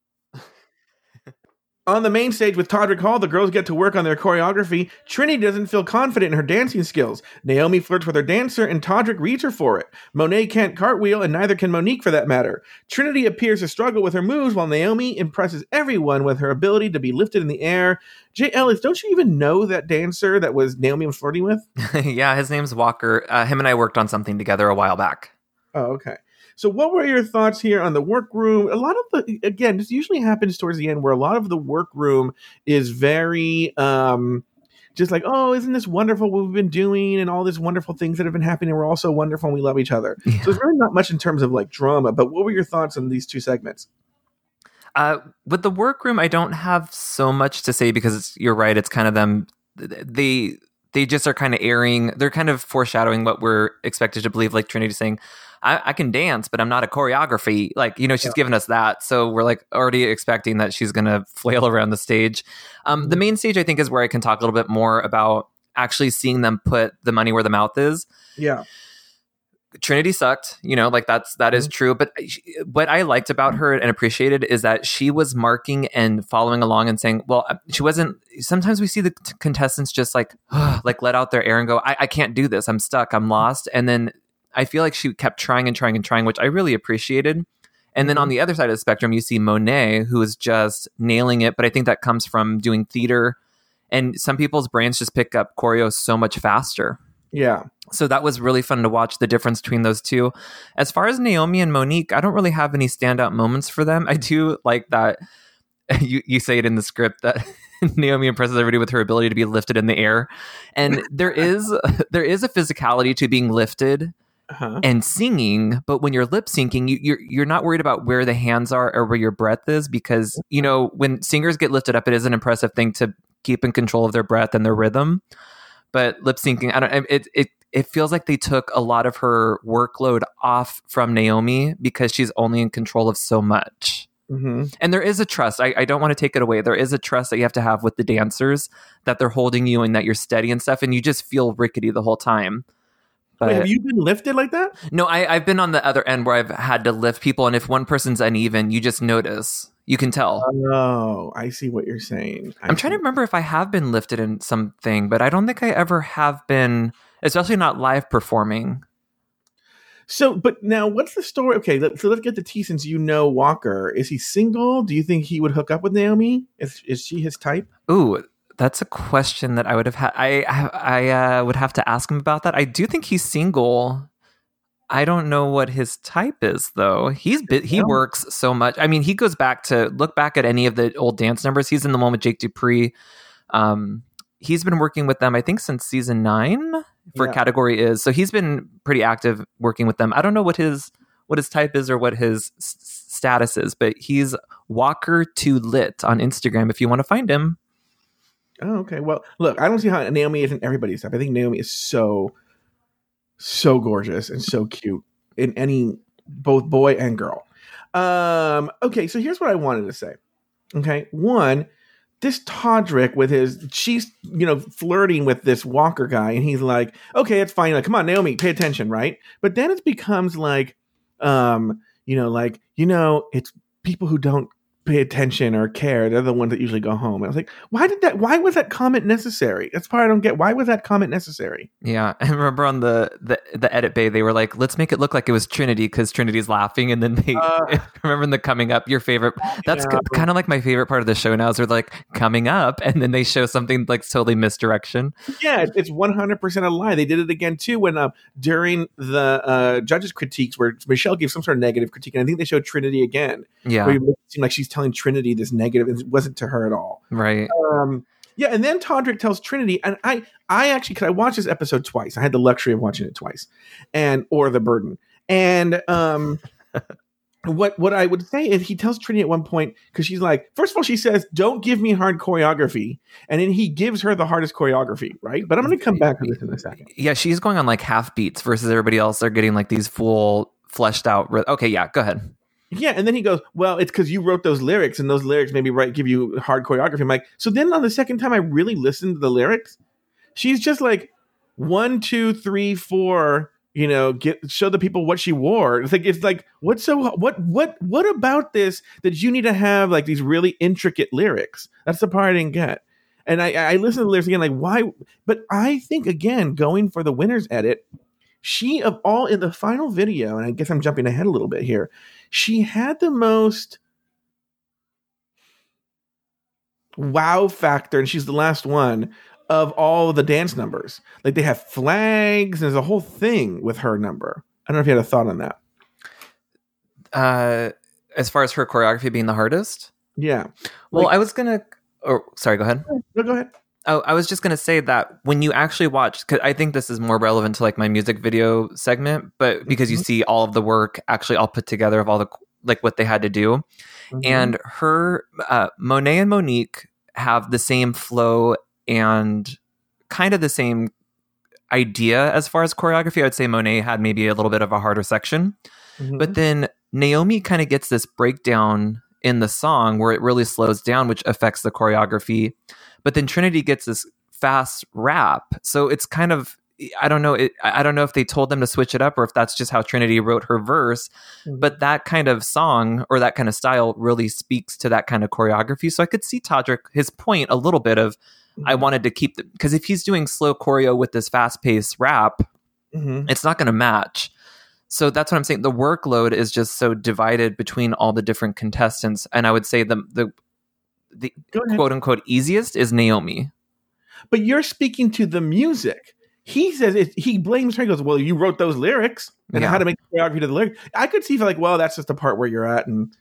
[SPEAKER 2] On the main stage with Todrick Hall, the girls get to work on their choreography. Trinity doesn't feel confident in her dancing skills. Naomi flirts with her dancer, and Todrick reads her for it. Monet can't cartwheel, and neither can Monique for that matter. Trinity appears to struggle with her moves, while Naomi impresses everyone with her ability to be lifted in the air. Jay Ellis, don't you even know that dancer that Naomi was flirting with?
[SPEAKER 4] Yeah, his name's Walker. Him and I worked on something together a while back.
[SPEAKER 2] Oh, okay. So what were your thoughts here on the workroom? A lot of this usually happens towards the end where a lot of the workroom is very just like, oh, isn't this wonderful what we've been doing and all these wonderful things that have been happening. We're all so wonderful and we love each other. Yeah. So there's really not much in terms of like drama, but what were your thoughts on these two segments?
[SPEAKER 4] With the workroom, I don't have so much to say because you're right. It's kind of them. They just are kind of airing. They're kind of foreshadowing what we're expected to believe, like Trinity saying, I can dance, but I'm not a choreography. Like, she's given us that. So we're like already expecting that she's going to flail around the stage. The main stage, I think, is where I can talk a little bit more about actually seeing them put the money where the mouth is.
[SPEAKER 2] Yeah.
[SPEAKER 4] Trinity sucked, that is true. But what I liked about her and appreciated is that she was marking and following along and saying, well, she wasn't, sometimes we see the contestants just like let out their air and go, I can't do this. I'm stuck. I'm lost. And then I feel like she kept trying and trying and trying, which I really appreciated. And then on the other side of the spectrum, you see Monet, who is just nailing it. But I think that comes from doing theater. And some people's brains just pick up choreo so much faster.
[SPEAKER 2] Yeah.
[SPEAKER 4] So that was really fun to watch the difference between those two. As far as Naomi and Monique, I don't really have any standout moments for them. I do like that you say it in the script that Naomi impresses everybody with her ability to be lifted in the air. And there is a physicality to being lifted and singing, but when you're lip syncing, you're not worried about where the hands are or where your breath is, because when singers get lifted up, it is an impressive thing to keep in control of their breath and their rhythm. But lip syncing, it feels like they took a lot of her workload off from Naomi because she's only in control of so much. Mm-hmm. And there is a trust. I don't want to take it away. There is a trust that you have to have with the dancers, that they're holding you and that you're steady and stuff, and you just feel rickety the whole time. But
[SPEAKER 2] Wait, have you been lifted like that?
[SPEAKER 4] no, I've been on the other end where I've had to lift people, and if one person's uneven, you just notice. You can tell.
[SPEAKER 2] Oh, I see what you're saying.
[SPEAKER 4] I'm trying to remember if I have been lifted in something, but I don't think I ever have been, especially not live performing.
[SPEAKER 2] So, but now what's the story? Okay, so let's get to T since you know Walker. Is he single? Do you think he would hook up with Naomi? Is she his type?
[SPEAKER 4] Ooh, that's a question that I would have had. I would have to ask him about that. I do think he's single. I don't know what his type is though. He works so much. I mean, he goes back to look back at any of the old dance numbers. He's in the one with Jake Dupree. He's been working with them, I think, since season 9 for Category Is. So he's been pretty active working with them. I don't know what his type is or what his status is, but he's Walker2Lit on Instagram if you want to find him.
[SPEAKER 2] Oh, okay. Well, look, I don't see how Naomi isn't everybody's type. I think Naomi is so gorgeous and so cute in any both boy and girl. Okay, so here's what I wanted to say. Okay, one, this Todrick with she's flirting with this Walker guy, and he's like, okay, it's fine. Like, come on, Naomi, pay attention, right? But then it becomes like, it's people who don't pay attention or care. They're the ones that usually go home. And I was like, why was that comment necessary? That's part I don't get. Why was that comment necessary?
[SPEAKER 4] Yeah. I remember on the edit bay, they were like, let's make it look like it was Trinity because Trinity's laughing. And then they remember in the coming up, your favorite, that's kind of like my favorite part of the show now is they're like coming up and then they show something like totally misdirection.
[SPEAKER 2] Yeah. It's 100% a lie. They did it again too when during the judges critiques where Michelle gave some sort of negative critique. And I think they showed Trinity again.
[SPEAKER 4] Yeah.
[SPEAKER 2] Where it seemed like she's telling Trinity this negative, and it wasn't to her at all.
[SPEAKER 4] Right.
[SPEAKER 2] Yeah, and then Todrick tells Trinity, and I actually, because I watched this episode twice. I had the luxury of watching it twice, or the burden. And what I would say is he tells Trinity at one point, because she's like, first of all, she says, don't give me hard choreography. And then he gives her the hardest choreography, right? But I'm going to come back to this in a second.
[SPEAKER 4] Yeah, she's going on like half beats versus everybody else. They're getting like these full fleshed out. Okay, yeah, go ahead.
[SPEAKER 2] Yeah, and then he goes, well, it's because you wrote those lyrics, and those lyrics maybe give you hard choreography. I'm like, so then on the second time I really listened to the lyrics, she's just like 1, 2, 3, 4, show the people what she wore. It's like what about this that you need to have like these really intricate lyrics? That's the part I didn't get. And I listened to the lyrics again, like why? But I think again, going for the winner's edit, she of all in the final video, and I guess I'm jumping ahead a little bit here, she had the most wow factor, and she's the last one of all of the dance numbers. Like they have flags, and there's a whole thing with her number. I don't know if you had a thought on that.
[SPEAKER 4] As far as her choreography being the hardest?
[SPEAKER 2] Yeah.
[SPEAKER 4] Well, I was going to... Oh, sorry, go ahead.
[SPEAKER 2] No, go ahead.
[SPEAKER 4] Oh, I was just going to say that when you actually watch, because I think this is more relevant to like my music video segment, but because you see all of the work actually all put together of all the, like what they had to do. Mm-hmm. And her, Monet and Monique have the same flow and kind of the same idea as far as choreography. I would say Monet had maybe a little bit of a harder section, but then Naomi kind of gets this breakdown in the song where it really slows down, which affects the choreography. But then Trinity gets this fast rap. So it's kind of, I don't know. I don't know if they told them to switch it up or if that's just how Trinity wrote her verse. Mm-hmm. But that kind of song or that kind of style really speaks to that kind of choreography. So I could see Todrick, his point a little bit of, I wanted to keep because if he's doing slow choreo with this fast paced rap, it's not going to match. So that's what I'm saying. The workload is just so divided between all the different contestants. And I would say the quote unquote easiest is Naomi.
[SPEAKER 2] But you're speaking to the music. He says he blames her. He goes, well, you wrote those lyrics and how to make the choreography to the lyrics. I could see like, well, that's just the part where you're at. And,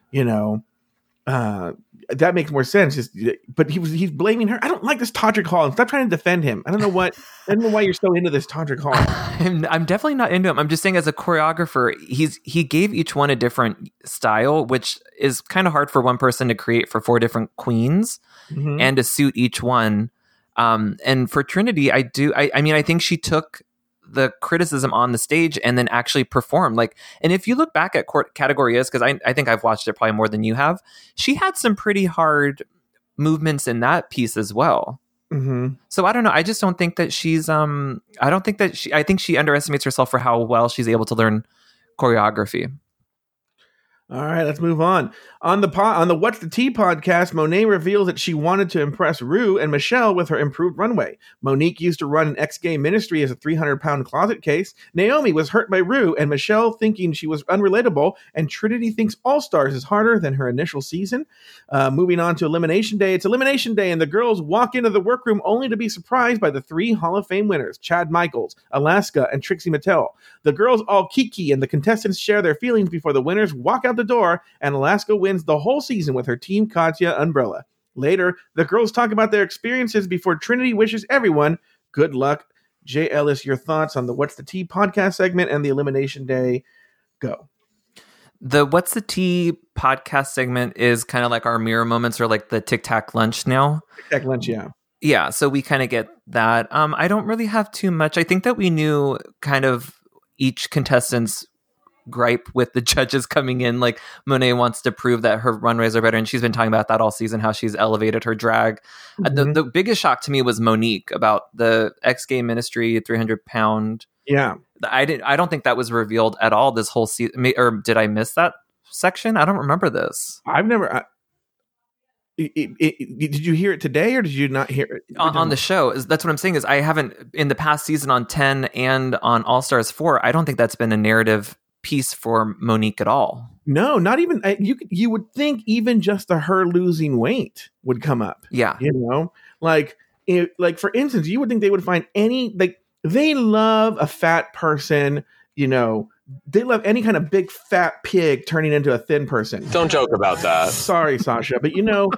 [SPEAKER 2] that makes more sense. But he's blaming her. I don't like this Todrick Hall. Stop trying to defend him. I don't know why you're so into this Todrick Hall.
[SPEAKER 4] I'm definitely not into him. I'm just saying as a choreographer, he gave each one a different style, which is kind of hard for one person to create for 4 different queens and to suit each one. And for Trinity, I think she took the criticism on the stage and then actually performed and if you look back at Category Is, because I think I've watched it probably more than you have, she had some pretty hard movements in that piece as well.
[SPEAKER 2] Mm-hmm.
[SPEAKER 4] So I don't know. I just don't think that she's I think she underestimates herself for how well she's able to learn choreography.
[SPEAKER 2] All right, let's move on. On the What's the Tea podcast, Monet reveals that she wanted to impress Rue and Michelle with her improved runway. Monique used to run an ex-gay ministry as a 300-pound closet case. Naomi was hurt by Rue and Michelle thinking she was unrelatable, and Trinity thinks All Stars is harder than her initial season. Moving on to Elimination Day. It's Elimination Day, and the girls walk into the workroom only to be surprised by the 3 Hall of Fame winners, Chad Michaels, Alaska, and Trixie Mattel. The girls all kiki, and the contestants share their feelings before the winners walk out the door, and Alaska wins the whole season with her Team Katya umbrella. Later, the girls talk about their experiences before Trinity wishes everyone good luck. Jay Ellis, your thoughts on the What's the Tea podcast segment and the Elimination Day? Go.
[SPEAKER 4] The What's the Tea podcast segment is kind of like our mirror moments or like the Tic Tac lunch now.
[SPEAKER 2] Tic Tac lunch, yeah.
[SPEAKER 4] Yeah, so we kind of get that. I don't really have too much. I think that we knew kind of each contestant's gripe with the judges coming in. Like Monet wants to prove that her runways are better, and she's been talking about that all season, how she's elevated her drag. The biggest shock to me was Monique about the ex-gay ministry 300-pound.
[SPEAKER 2] Yeah,
[SPEAKER 4] I don't think that was revealed at all this whole season. Or did I miss that section? I don't remember this.
[SPEAKER 2] I've never. Did you hear it today, or did you not hear it
[SPEAKER 4] on the show? That's what I'm saying. Is I haven't in the past season on 10 and on All Stars 4. I don't think that's been a narrative piece for Monique at all.
[SPEAKER 2] No, not even. You would think even just her losing weight would come up.
[SPEAKER 4] Yeah,
[SPEAKER 2] you know, like for instance, you would think they would find any like they love a fat person. You know, they love any kind of big fat pig turning into a thin person.
[SPEAKER 7] Don't joke about that.
[SPEAKER 2] Sorry, Sasha, but you know.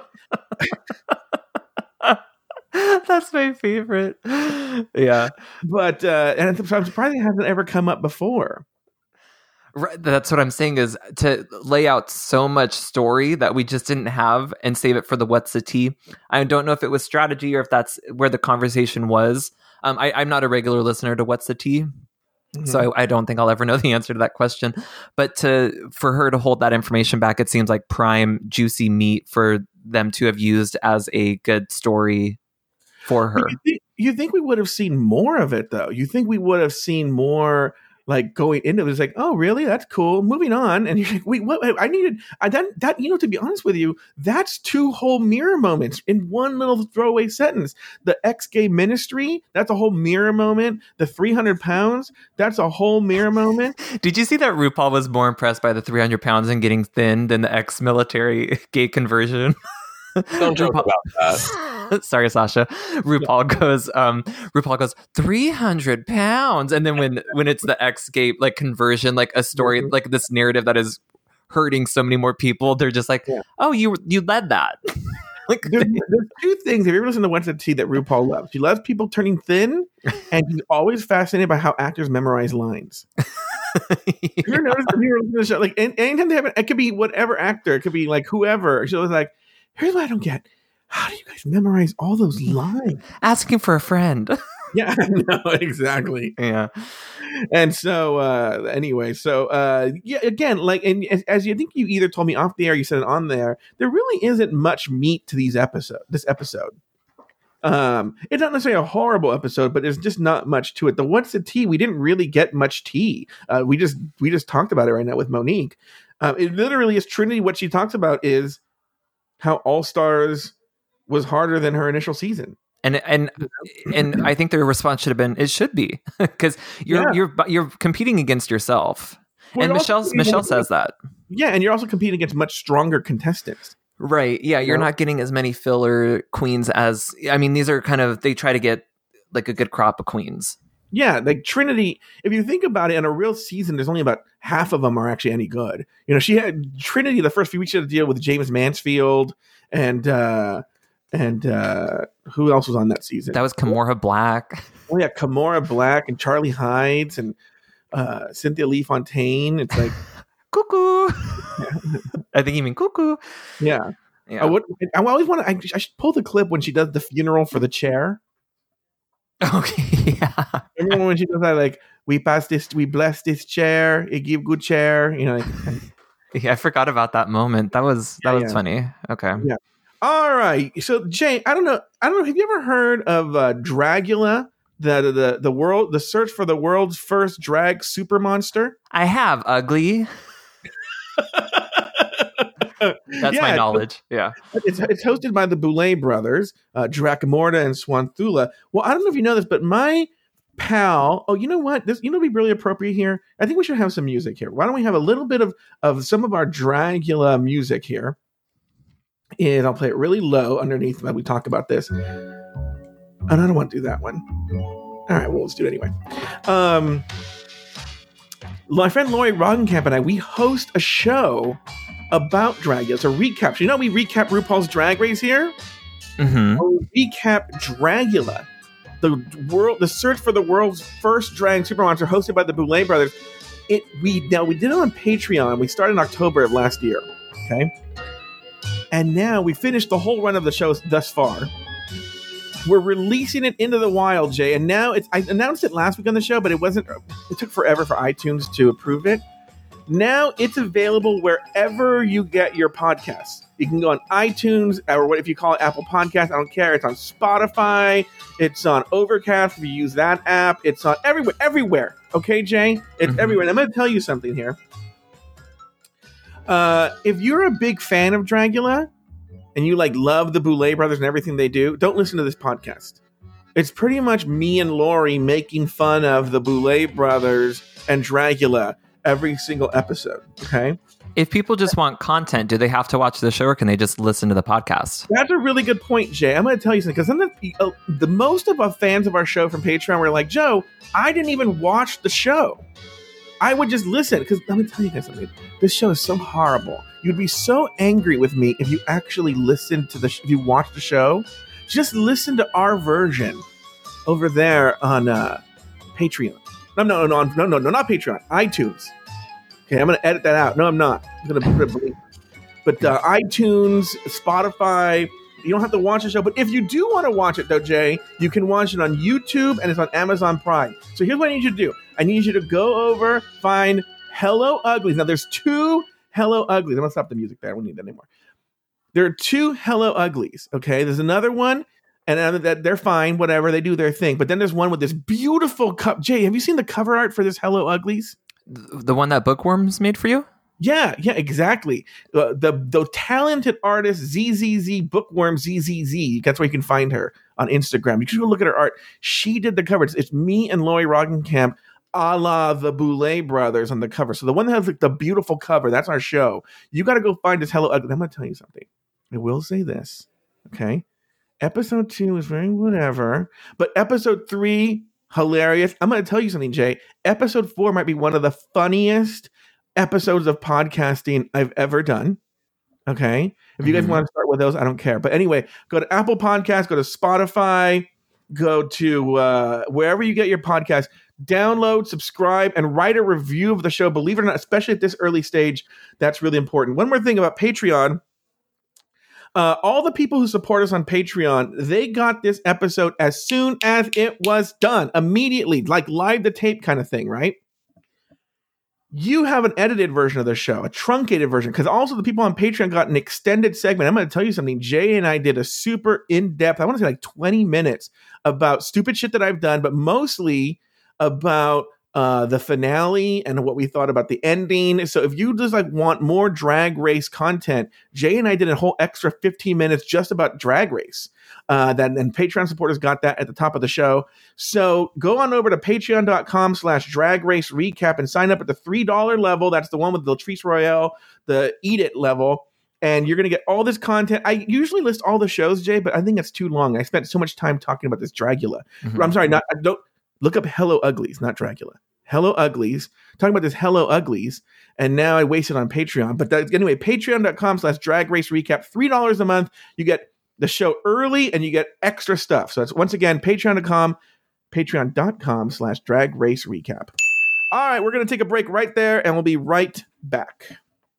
[SPEAKER 4] That's my favorite. Yeah.
[SPEAKER 2] But and I'm surprised it hasn't ever come up before.
[SPEAKER 4] Right, that's what I'm saying is to lay out so much story that we just didn't have and save it for the What's the Tea. I don't know if it was strategy or if that's where the conversation was. I'm not a regular listener to What's the Tea. Mm-hmm. So I don't think I'll ever know the answer to that question. But for her to hold that information back, it seems like prime juicy meat for them to have used as a good story for her.
[SPEAKER 2] You think we would have seen more of it, though? You think we would have seen more, like, going into it? It's like, oh, really? That's cool. Moving on. And you're like, wait, what? That, you know, to be honest with you, that's 2 whole mirror moments in one little throwaway sentence. The ex-gay ministry, that's a whole mirror moment. The 300 pounds, that's a whole mirror moment.
[SPEAKER 4] Did you see that RuPaul was more impressed by the 300 pounds and getting thin than the ex-military gay conversion?
[SPEAKER 7] Don't joke about that.
[SPEAKER 4] Sorry, Sasha. RuPaul goes 300 pounds, and then when it's the ex-gay like conversion, like a story, like this narrative that is hurting so many more people, they're just like, oh, you led that. Like
[SPEAKER 2] there's 2 things. Have you ever listened to What's the Tea that RuPaul loves? She loves people turning thin, and she's always fascinated by how actors memorize lines. You ever notice that you listen to the show? Like anytime they have it could be whatever actor, it could be like whoever. She was like, here's what I don't get. How do you guys memorize all those lines?
[SPEAKER 4] Asking for a friend.
[SPEAKER 2] Yeah, no, exactly.
[SPEAKER 4] Yeah.
[SPEAKER 2] And so, anyway, yeah, again, like, and as you think you either told me off the air, you said it on there, there really isn't much meat to this episode. It's not necessarily a horrible episode, but there's just not much to it. The What's the Tea? We didn't really get much tea. We just talked about it right now with Monique. It literally is Trinity. What she talks about is how All Stars was harder than her initial season.
[SPEAKER 4] And I think their response should have been, it should be, because you're competing against yourself. Well, and Michelle says that.
[SPEAKER 2] Yeah, and you're also competing against much stronger contestants.
[SPEAKER 4] Right. Yeah, you're not getting as many filler queens as, I mean, these are kind of, they try to get like a good crop of queens.
[SPEAKER 2] Yeah, like Trinity, if you think about it, in a real season, there's only about half of them are actually any good. You know, she had Trinity the first few weeks, she had to deal with James Mansfield and who else was on that season?
[SPEAKER 4] That was Kimora Black.
[SPEAKER 2] Oh yeah, Kimora Black and Charlie Hides and Cynthia Lee Fontaine. It's like
[SPEAKER 4] cuckoo. I think you mean cuckoo.
[SPEAKER 2] Yeah. I always want to. I should pull the clip when she does the funeral for the chair.
[SPEAKER 4] Okay. Yeah.
[SPEAKER 2] Remember when she does that? Like, we bless this chair. It give good chair. You know. Like,
[SPEAKER 4] yeah, I forgot about that moment. That was funny. Okay.
[SPEAKER 2] Yeah. All right. So Jay, I don't know. Have you ever heard of Dragula? The search for the world's first drag super monster?
[SPEAKER 4] I have ugly. That's my knowledge. Yeah.
[SPEAKER 2] It's hosted by the Boulay brothers, Dracomorda and Swanthula. Well, I don't know if you know this, but my pal, you know what? This, would be really appropriate here. I think we should have some music here. Why don't we have a little bit of some of our Dragula music here? And I'll play it really low underneath while we talk about this. And I don't want to do that one. All right, well, let's do it anyway. My friend Lori Roggenkamp and I, we host a show about Dragula. It's a recap. So, we recap RuPaul's Drag Race here.
[SPEAKER 4] Mm-hmm.
[SPEAKER 2] We recap Dragula, the search for the world's first drag super monster, hosted by the Boulay brothers. We did it on Patreon. We started in October of last year. Okay, and now we finished the whole run of the shows thus far. We're releasing it into the wild, Jay, and now I announced it last week on the show, but it took forever for iTunes to approve it. Now it's available wherever you get your podcasts. You can go on iTunes, or what if you call it Apple Podcasts, I don't care. It's on Spotify. It's on Overcast if you use that app. It's on everywhere. Okay, Jay? It's everywhere. And I'm going to tell you something here. If you're a big fan of Dragula and you love the Boulay brothers and everything they do, don't listen to this podcast. It's pretty much me and Lori making fun of the Boulay brothers and Dragula every single episode. Okay.
[SPEAKER 4] If people just want content, do they have to watch the show or can they just listen to the podcast?
[SPEAKER 2] That's a really good point, Jay. I'm going to tell you something because the most of our fans of our show from Patreon were like, Joe, I didn't even watch the show. I would just listen because let me tell you guys something. This show is so horrible. You'd be so angry with me if you actually listened to if you watched the show. Just listen to our version over there on Patreon. No, not Patreon. iTunes. Okay, I'm going to edit that out. No, I'm not. I'm going to put a bleep. But iTunes, Spotify, you don't have to watch the show. But if you do want to watch it, though, Jay, you can watch it on YouTube and it's on Amazon Prime. So here's what I need you to do. I need you to go over, find Hello Uglies. Now, there's 2 Hello Uglies. I'm going to stop the music there. I don't need that anymore. There are 2 Hello Uglies, okay? There's another one. And that they're fine, whatever. They do their thing. But then there's one with this beautiful cup. Jay, have you seen the cover art for this Hello Uglies?
[SPEAKER 4] The one that Bookworms made for you?
[SPEAKER 2] Yeah, exactly. The talented artist ZZZ Bookworm ZZZ. That's where you can find her on Instagram. You can go look at her art. She did the cover. It's me and Lori Roggenkamp, a la the Boulay brothers on the cover. So the one that has the beautiful cover, that's our show. You got to go find this Hello Ugly. I'm going to tell you something. I will say this, okay? Episode 2 is very whatever, but episode 3, hilarious. I'm going to tell you something, Jay. Episode 4 might be one of the funniest episodes of podcasting I've ever done. Okay? If you guys want to start with those, I don't care. But anyway, go to Apple Podcasts, go to Spotify, go to wherever you get your podcast, download, subscribe, and write a review of the show. Believe it or not, especially at this early stage, that's really important. One more thing about Patreon. All the people who support us on Patreon, they got this episode as soon as it was done, immediately, like live to tape kind of thing, right? You have an edited version of the show, a truncated version, because also the people on Patreon got an extended segment. I'm going to tell you something. Jay and I did a super in-depth, I want to say 20 minutes about stupid shit that I've done, but mostly about the finale and what we thought about the ending. So if you just want more Drag Race content, Jay and I did a whole extra 15 minutes just about Drag Race. And Patreon supporters got that at the top of the show. So go on over to patreon.com/Drag Race Recap and sign up at the $3 level. That's the one with the Latrice Royale, the Eat It level. And you're going to get all this content. I usually list all the shows, Jay, but I think that's too long. I spent so much time talking about this Dragula. I'm sorry, don't look up Hello Uglies, not Dragula. Hello Uglies, talking about this Hello Uglies, and now I wasted on Patreon. But anyway, patreon.com/Drag Race Recap, $3 a month. You get the show early and you get extra stuff. So that's once again, patreon.com/Drag Race Recap. All right, we're going to take a break right there and we'll be right back.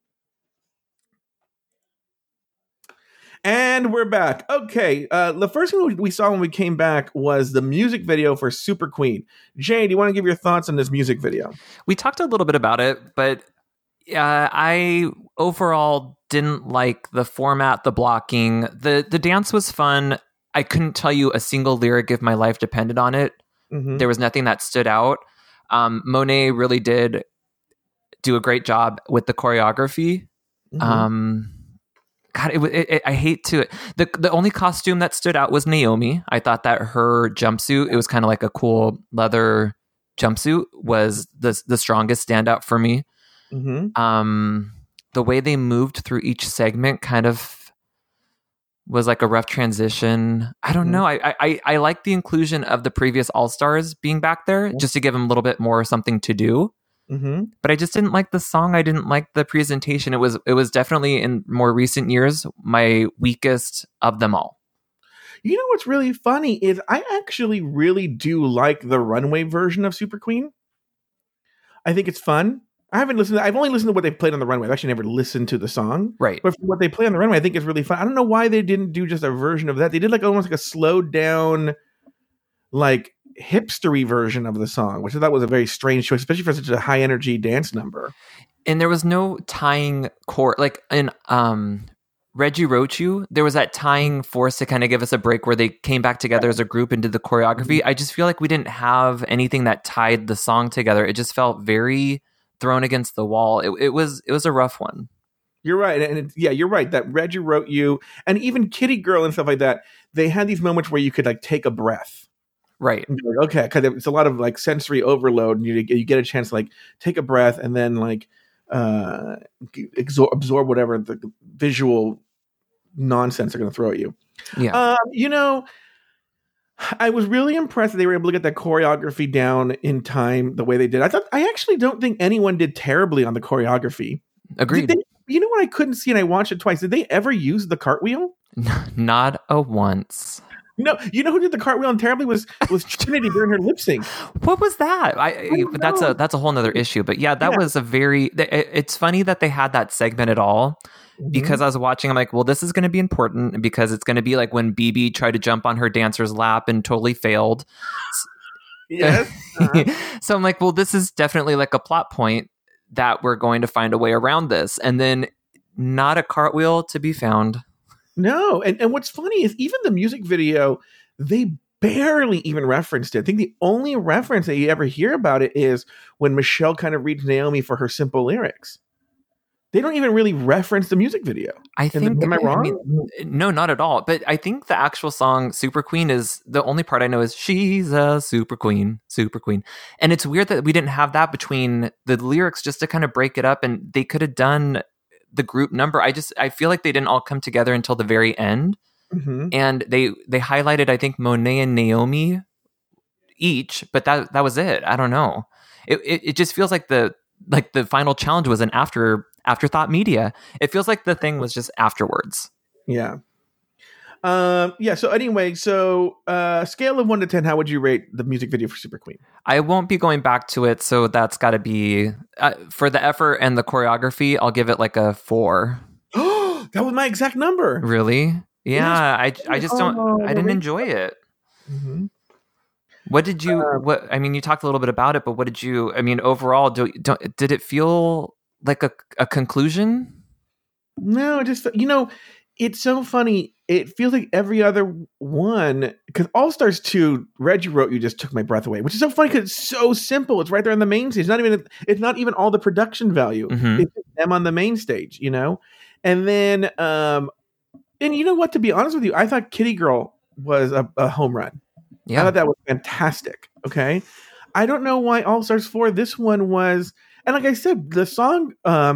[SPEAKER 2] And we're back. Okay, the first thing we saw when we came back was the music video for Super Queen. Jay, do you want to give your thoughts on this music video?
[SPEAKER 4] We talked a little bit about it, but I overall didn't like the format, the blocking. The dance was fun. I couldn't tell you a single lyric if my life depended on it.
[SPEAKER 2] Mm-hmm.
[SPEAKER 4] There was nothing that stood out. Monet really did do a great job with the choreography.
[SPEAKER 2] Mm-hmm.
[SPEAKER 4] God, I hate to. The only costume that stood out was Naomi. I thought that her jumpsuit, it was kind of like a cool leather jumpsuit, was the strongest standout for me.
[SPEAKER 2] Mm-hmm.
[SPEAKER 4] The way they moved through each segment kind of was like a rough transition. I don't know. I like the inclusion of the previous All-Stars being back there just to give them a little bit more something to do.
[SPEAKER 2] Mm-hmm.
[SPEAKER 4] But I just didn't like the song. I didn't like the presentation. It was definitely in more recent years my weakest of them all.
[SPEAKER 2] You know what's really funny is I actually really do like the runway version of Super Queen. I think it's fun. I've only listened to what they played on the runway. I've actually never listened to the song.
[SPEAKER 4] Right.
[SPEAKER 2] But what they play on the runway, I think is really fun. I don't know why they didn't do just a version of that. They did like almost like a slowed down, like hipstery version of the song, which I thought was a very strange choice, especially for such a high energy dance number.
[SPEAKER 4] And there was no tying chord. Like in Reggie Wrote You, there was that tying force to kind of give us a break where they came back together as a group and did the choreography. I just feel like we didn't have anything that tied the song together. It just felt very thrown against the wall. It was a rough one.
[SPEAKER 2] You're right. And you're right. That Reggie Wrote You and even Kitty Girl and stuff like that, they had these moments where you could like take a breath.
[SPEAKER 4] Right.
[SPEAKER 2] And be like, okay, because it's a lot of like sensory overload and you get a chance to like take a breath and then like absorb whatever the visual nonsense they're going to throw at you.
[SPEAKER 4] Yeah.
[SPEAKER 2] I was really impressed that they were able to get that choreography down in time the way they did. I actually don't think anyone did terribly on the choreography.
[SPEAKER 4] Agreed.
[SPEAKER 2] You know what I couldn't see, and I watched it twice. Did they ever use the cartwheel?
[SPEAKER 4] Not a once.
[SPEAKER 2] No. You know who did the cartwheel and terribly was Trinity during her lip sync.
[SPEAKER 4] What was that? That's a whole nother issue. But yeah, that was a very. It's funny that they had that segment at all. Because I was watching, I'm like, well, this is going to be important because it's going to be like when BB tried to jump on her dancer's lap and totally failed.
[SPEAKER 2] Yes.
[SPEAKER 4] So I'm like, well, this is definitely like a plot point that we're going to find a way around this. And then not a cartwheel to be found.
[SPEAKER 2] No. And what's funny is even the music video, they barely even referenced it. I think the only reference that you ever hear about it is when Michelle kind of reads Naomi for her simple lyrics. They don't even really reference the music video.
[SPEAKER 4] I think.
[SPEAKER 2] Am I wrong?
[SPEAKER 4] No, not at all. But I think the actual song "Super Queen" is the only part I know is "She's a super queen, super queen," and it's weird that we didn't have that between the lyrics just to kind of break it up. And they could have done the group number. I feel like they didn't all come together until the very end, and they highlighted I think Monet and Naomi each, but that was it. I don't know. It just feels like the final challenge was an afterthought media. It feels like the thing was just afterwards.
[SPEAKER 2] Yeah. So anyway, scale of 1 to 10, how would you rate the music video for Super Queen?
[SPEAKER 4] I won't be going back to it, so that's got to be for the effort and the choreography. I'll give it like a 4.
[SPEAKER 2] That was my exact number.
[SPEAKER 4] Really? Yeah. I just don't. I didn't enjoy it.
[SPEAKER 2] Mm-hmm.
[SPEAKER 4] What did you? I mean, you talked a little bit about it, but what did you? I mean, overall, did it feel like a conclusion?
[SPEAKER 2] No, just it's so funny. It feels like every other one, because All Stars 2, Reggie Wrote You just took my breath away, which is so funny because it's so simple. It's right there on the main stage. It's not even all the production value. It's them on the main stage, And then, and you know what? To be honest with you, I thought Kitty Girl was a home run. Yeah. I thought that was fantastic. Okay. I don't know why All Stars 4, this one was, and like I said, the song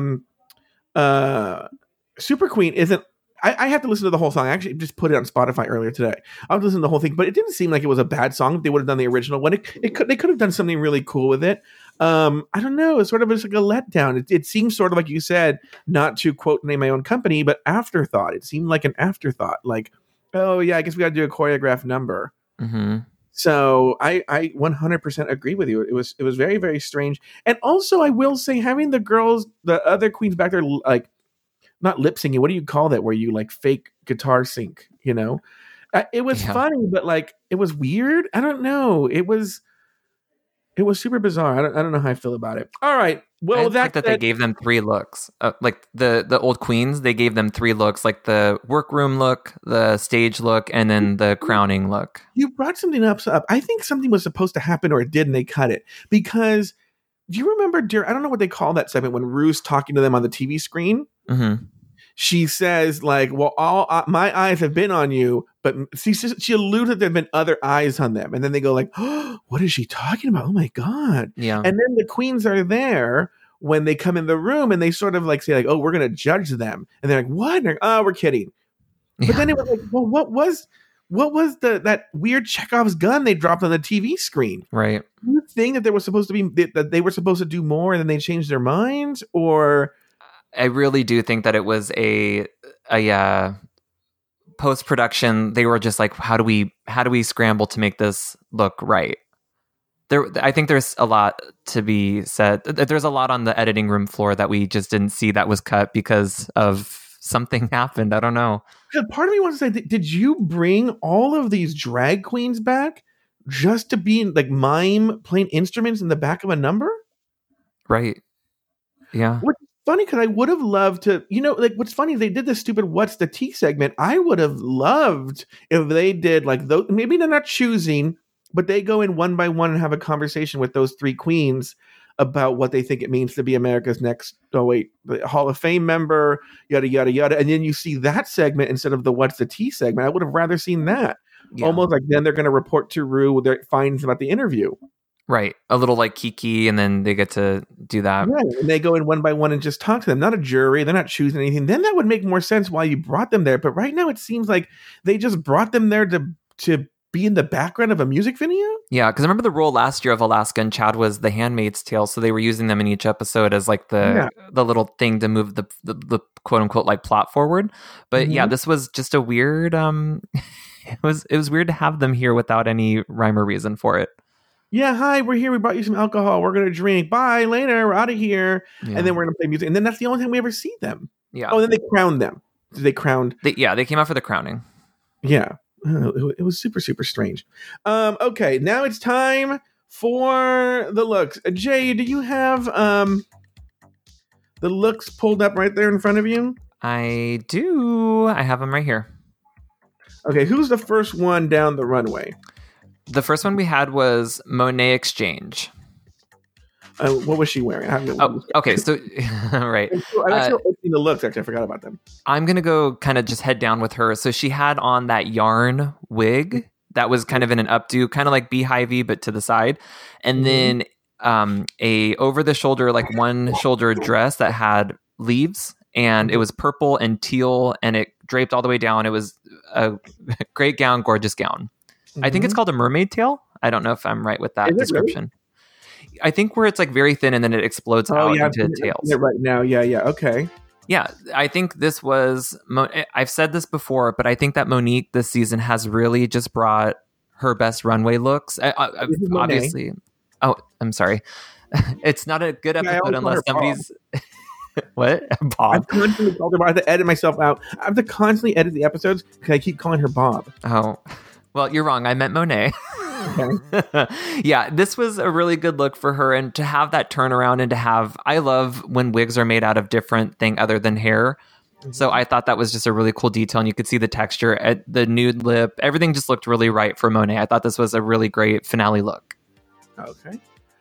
[SPEAKER 2] Super Queen isn't, I have to listen to the whole song. I actually just put it on Spotify earlier today. I was listening to the whole thing, but it didn't seem like it was a bad song if they would have done the original one. They could have done something really cool with it. I don't know. It's sort of just like a letdown. It seems sort of like you said, not to quote name my own company, but afterthought. It seemed like an afterthought. Like, oh yeah, I guess we got to do a choreographed number.
[SPEAKER 4] Mm-hmm.
[SPEAKER 2] So I 100% agree with you. It was very, very strange. And also I will say having the other queens back there, like not lip syncing. What do you call that? Where you like fake guitar sync, It was funny, but like, it was weird. I don't know. It was super bizarre. I don't know how I feel about it. All right. Well,
[SPEAKER 4] that they gave them 3 looks. Like the old queens, they gave them 3 looks, like the workroom look, the stage look, and then the crowning look.
[SPEAKER 2] You brought something up. I think something was supposed to happen, or it did, and they cut it. Because do you remember, I don't know what they call that segment when Rue's talking to them on the TV screen?
[SPEAKER 4] Mm-hmm.
[SPEAKER 2] She says, like, well, all my eyes have been on you, but she alluded that there have been other eyes on them. And then they go like, oh, what is she talking about? Oh my God.
[SPEAKER 4] Yeah.
[SPEAKER 2] And then the queens are there when they come in the room and they sort of like say like, oh, we're going to judge them. And they're like, what? And they're like, oh, we're kidding.
[SPEAKER 4] Yeah.
[SPEAKER 2] But then it was like, well, what was that weird Chekhov's gun they dropped on the TV screen?
[SPEAKER 4] Right.
[SPEAKER 2] Do you think that there was supposed to be, that they were supposed to do more and then they changed their minds? Or...
[SPEAKER 4] I really do think that it was a post-production. They were just like, how do we scramble to make this look right? I think there's a lot to be said. There's a lot on the editing room floor that we just didn't see that was cut because of something happened. I don't know.
[SPEAKER 2] Because part of me wants to say, did you bring all of these drag queens back just to be like mime playing instruments in the back of a number?
[SPEAKER 4] Right. Yeah.
[SPEAKER 2] Which is funny because I would have loved to, like what's funny is they did this stupid What's the Tea segment. I would have loved if they did like those, maybe they're not choosing, but they go in one by one and have a conversation with those 3 queens about what they think it means to be America's next, Hall of Fame member, yada, yada, yada. And then you see that segment instead of the What's the Tea segment. I would have rather seen that. Yeah. Almost like then they're going to report to Rue with their findings about the interview.
[SPEAKER 4] Right. A little like Kiki, and then they get to do that.
[SPEAKER 2] Right. And they go in one by one and just talk to them. Not a jury. They're not choosing anything. Then that would make more sense why you brought them there. But right now it seems like they just brought them there to be in the background of a music video?
[SPEAKER 4] Yeah, because I remember the role last year of Alaska and Chad was the Handmaid's Tale, so they were using them in each episode as like the little thing to move the quote unquote like plot forward. But yeah, this was just a weird it was weird to have them here without any rhyme or reason for it.
[SPEAKER 2] Yeah, hi, we're here. We brought you some alcohol. We're going to drink. Bye, later. We're out of here. Yeah. And then we're going to play music. And then that's the only time we ever see them.
[SPEAKER 4] Yeah.
[SPEAKER 2] Oh, and then they crowned them. They crowned.
[SPEAKER 4] They came out for the crowning.
[SPEAKER 2] Yeah. It was super, super strange. Okay, now it's time for the looks. Jay, do you have the looks pulled up right there in front of you?
[SPEAKER 4] I do. I have them right here.
[SPEAKER 2] Okay, who's the first one down the runway?
[SPEAKER 4] The first one we had was Monet Exchange.
[SPEAKER 2] What was she wearing?
[SPEAKER 4] Okay. So, right.
[SPEAKER 2] I'm actually opening the looks. Actually, I forgot about them.
[SPEAKER 4] I'm going to go kind of just head down with her. So she had on that yarn wig that was kind of in an updo, kind of like beehive-y, but to the side. And then a over-the-shoulder, like one-shoulder dress that had leaves. And it was purple and teal, and it draped all the way down. It was a great gown, gorgeous gown. I think it's called a mermaid tail. I don't know if I'm right with that description. Really? I think where it's like very thin and then it explodes out into tails.
[SPEAKER 2] Right now, yeah, okay.
[SPEAKER 4] Yeah, I think this was. I've said this before, but I think that Monique this season has really just brought her best runway looks. Obviously, oh, I'm sorry. It's not a good episode unless somebody's. What? Bob?
[SPEAKER 2] I've constantly called her Bob. I have to edit myself out. I have to constantly edit the episodes because I keep calling her Bob.
[SPEAKER 4] Oh. Well, you're wrong. I meant Monet. Okay. Yeah, this was a really good look for her. And to have that turnaround and to have... I love when wigs are made out of different thing other than hair. So I thought that was just a really cool detail. And you could see the texture, the nude lip. Everything just looked really right for Monet. I thought this was a really great finale look.
[SPEAKER 2] Okay.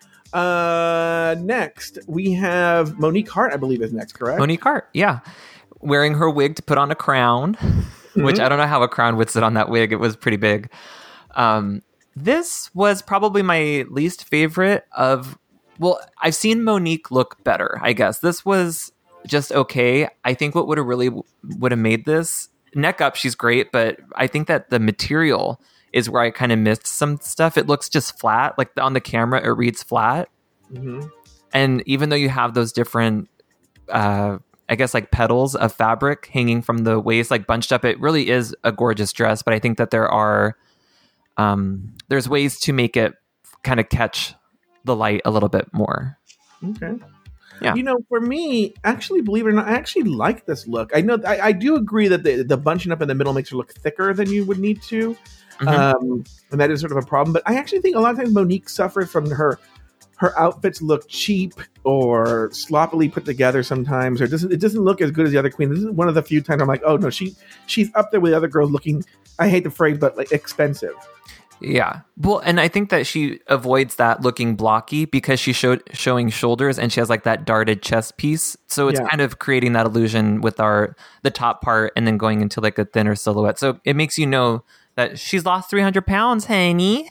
[SPEAKER 2] Next, we have Monique Hart, I believe is next, correct?
[SPEAKER 4] Monique Hart, yeah. Wearing her wig to put on a crown. Which I don't know how a crown would sit on that wig. It was pretty big. This was probably my least favorite of... Well, I've seen Monique look better, I guess. This was just okay. I think what would have made this... Neck up, she's great, but I think that the material is where I kind of missed some stuff. It looks just flat. Like on the camera, it reads flat. Mm-hmm. And even though you have those different... I guess like petals of fabric hanging from the waist, like bunched up. It really is a gorgeous dress, but I think that there's ways to make it kind of catch the light a little bit more.
[SPEAKER 2] Okay.
[SPEAKER 4] Yeah.
[SPEAKER 2] For me, actually, believe it or not, I actually like this look. I know I do agree that the bunching up in the middle makes her look thicker than you would need to. And that is sort of a problem. But I actually think a lot of times Monique suffered from her her outfits look cheap or sloppily put together sometimes, or it doesn't look as good as the other queen. This is one of the few times I'm like, oh no, she's up there with the other girls looking, I hate the phrase, but like expensive.
[SPEAKER 4] Yeah. Well, and I think that she avoids that looking blocky because she's showing shoulders and she has like that darted chest piece. So it's kind of creating that illusion with the top part and then going into like a thinner silhouette. So it makes you know that she's lost 300 pounds, honey.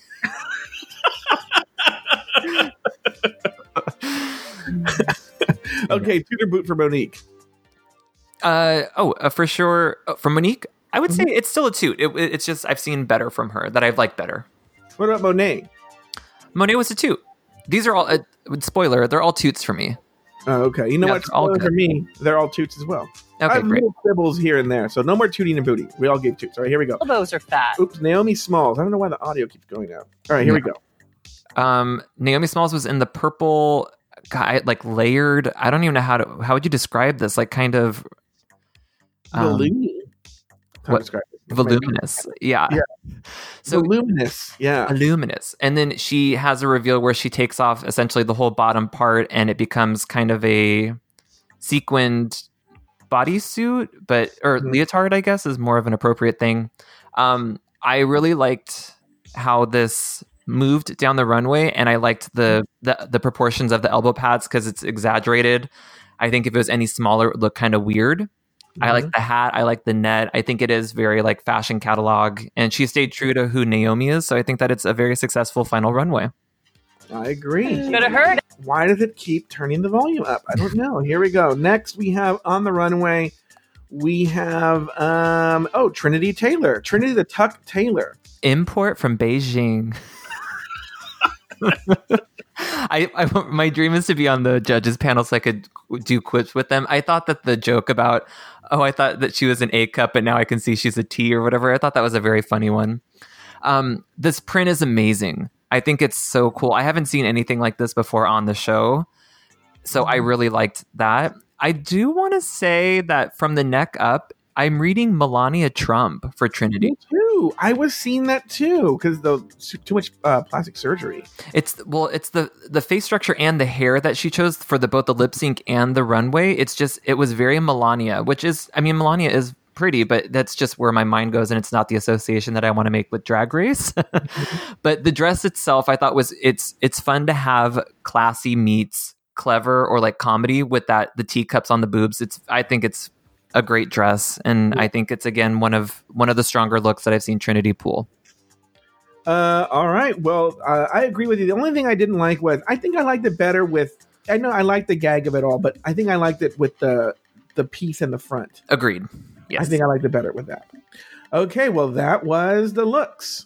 [SPEAKER 2] Okay, Tudor boot for Monique.
[SPEAKER 4] For sure. From Monique, I would say it's still a toot. It's just I've seen better from her that I've liked better.
[SPEAKER 2] What about Monet?
[SPEAKER 4] Monet was a toot. These are all, spoiler, they're all toots for me.
[SPEAKER 2] Oh, okay. You know what?
[SPEAKER 4] All
[SPEAKER 2] for me, they're all toots as well.
[SPEAKER 4] Okay,
[SPEAKER 2] I have
[SPEAKER 4] great.
[SPEAKER 2] little quibbles here and there, so no more tooting and booty. We all gave toots. All right, here we go.
[SPEAKER 8] Elbows are fat.
[SPEAKER 2] Oops, Naomi Smalls. I don't know why the audio keeps going out. All right, here we go.
[SPEAKER 4] Naomi Smalls was in the purple, like layered. I don't even know how would you describe this? Like kind of voluminous. Yeah. So
[SPEAKER 2] voluminous. Yeah.
[SPEAKER 4] Voluminous. And then she has a reveal where she takes off essentially the whole bottom part and it becomes kind of a sequined bodysuit, or leotard, I guess, is more of an appropriate thing. I really liked how this moved down the runway, and I liked the proportions of the elbow pads because it's exaggerated. I think if it was any smaller, it would look kind of weird. I like the hat. I like the net. I think it is very like fashion catalog, and she stayed true to who Naomi is. So I think that it's a very successful final runway.
[SPEAKER 2] I agree.
[SPEAKER 8] Should have heard.
[SPEAKER 2] Why does it keep turning the volume up? I don't know. Here we go. Next, we have on the runway, we have Trinity Taylor, Trinity the Tuck Taylor,
[SPEAKER 4] import from Beijing. My dream is to be on the judges panel so I could do quips with them. I thought that the joke about, I thought that she was an A cup, but now I can see she's a T or whatever. I thought that was a very funny one. This print is amazing. I think it's so cool. I haven't seen anything like this before on the show. So I really liked that. I do want to say that from the neck up, I'm reading Melania Trump for Trinity.
[SPEAKER 2] Me too. I was seeing that too because too much plastic surgery.
[SPEAKER 4] It's the face structure and the hair that she chose for both the lip sync and the runway. It was very Melania, which is, Melania is pretty, but that's just where my mind goes, and it's not the association that I want to make with Drag Race. But the dress itself, I thought it's fun to have classy meets clever or like comedy with the teacups on the boobs. I think it's a great dress, and I think it's again one of the stronger looks that I've seen Trinity pull.
[SPEAKER 2] All right. Well, I agree with you. The only thing I didn't like was I think I liked it better with. I know I liked the gag of it all, but I think I liked it with the piece in the front.
[SPEAKER 4] Agreed. Yes.
[SPEAKER 2] I think I liked it better with that. Okay. Well, that was the looks.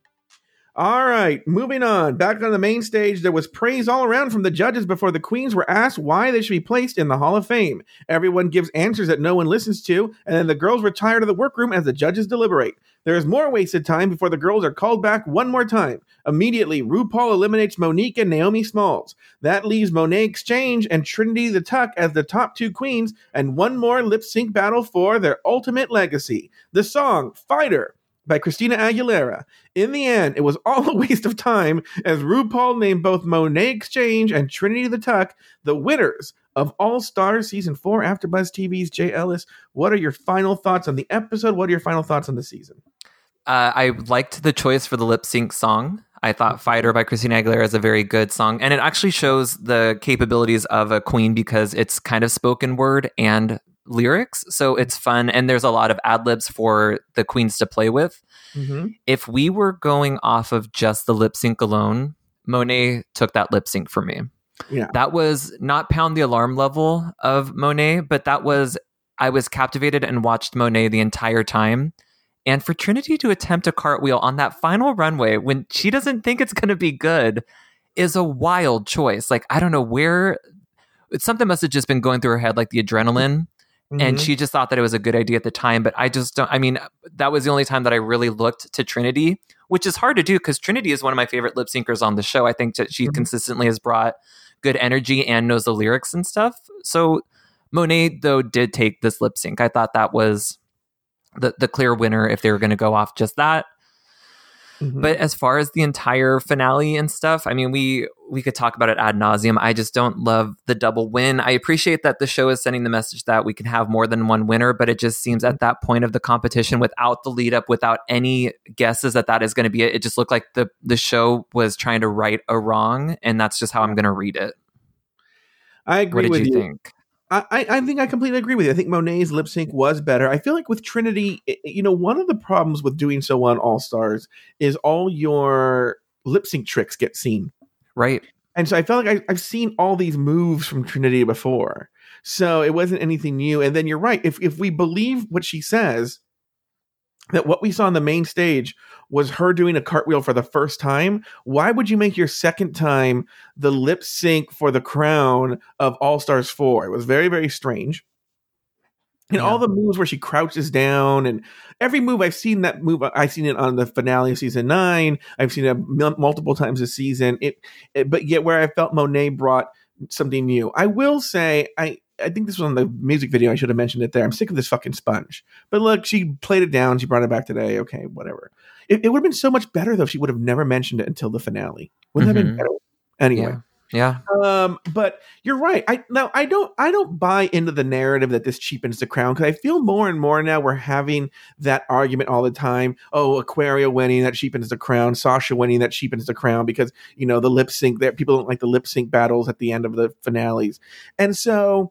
[SPEAKER 2] All right, moving on. Back on the main stage, there was praise all around from the judges before the queens were asked why they should be placed in the Hall of Fame. Everyone gives answers that no one listens to, and then the girls retire to the workroom as the judges deliberate. There is more wasted time before the girls are called back one more time. Immediately, RuPaul eliminates Monique and Naomi Smalls. That leaves Monet Exchange and Trinity the Tuck as the top two queens, and one more lip-sync battle for their ultimate legacy. The song, Fighter, by Christina Aguilera. In the end, it was all a waste of time as RuPaul named both Monet Exchange and Trinity the Tuck the winners of All Stars Season 4 AfterBuzz TV's Jay Ellis. What are your final thoughts on the episode? What are your final thoughts on the season?
[SPEAKER 4] I liked the choice for the lip sync song. I thought Fighter by Christina Aguilera is a very good song, and it actually shows the capabilities of a queen because it's kind of spoken word and lyrics, so it's fun, and there's a lot of ad-libs for the queens to play with. Mm-hmm. If we were going off of just the lip sync alone, Monet took that lip sync for me.
[SPEAKER 2] Yeah,
[SPEAKER 4] that was not pound the alarm level of Monet, but I was captivated and watched Monet the entire time. And for Trinity to attempt a cartwheel on that final runway when she doesn't think it's going to be good is a wild choice. Like, I don't know where something must have just been going through her head, like the adrenaline. Mm-hmm. And she just thought that it was a good idea at the time. But I just don't, that was the only time that I really looked to Trinity, which is hard to do because Trinity is one of my favorite lip syncers on the show. I think that she consistently has brought good energy and knows the lyrics and stuff. So Monet, though, did take this lip sync. I thought that was the clear winner if they were going to go off just that. But as far as the entire finale and stuff, I mean, we could talk about it ad nauseum. I just don't love the double win. I appreciate that the show is sending the message that we can have more than one winner, but it just seems at that point of the competition, without the lead up, without any guesses that is going to be it, it just looked like the show was trying to right a wrong, and that's just how I'm going to read it.
[SPEAKER 2] I agree
[SPEAKER 4] with
[SPEAKER 2] you.
[SPEAKER 4] Think?
[SPEAKER 2] I think I completely agree with you. I think Monet's lip sync was better. I feel like with Trinity, one of the problems with doing so on All Stars is all your lip sync tricks get seen.
[SPEAKER 4] Right.
[SPEAKER 2] And so I felt like I've seen all these moves from Trinity before. So it wasn't anything new. And then you're right. If we believe what she says, that what we saw on the main stage was her doing a cartwheel for the first time, why would you make your second time the lip sync for the crown of All Stars 4? It was very, very strange. And all the moves where she crouches down, and every move I've seen that move. I've seen it on the finale of season 9. I've seen it multiple times this season. But yet where I felt Monet brought something new. I will say, I think this was on the music video. I should have mentioned it there. I'm sick of this fucking sponge. But look, she played it down. She brought it back today. Okay, whatever. It would have been so much better though if she would have never mentioned it until the finale. Wouldn't that have been better? Anyway.
[SPEAKER 4] Yeah.
[SPEAKER 2] But you're right. I don't buy into the narrative that this cheapens the crown, because I feel more and more now we're having that argument all the time. Oh, Aquaria winning, that cheapens the crown. Sasha winning, that cheapens the crown, because the lip sync there, people don't like the lip sync battles at the end of the finales. And so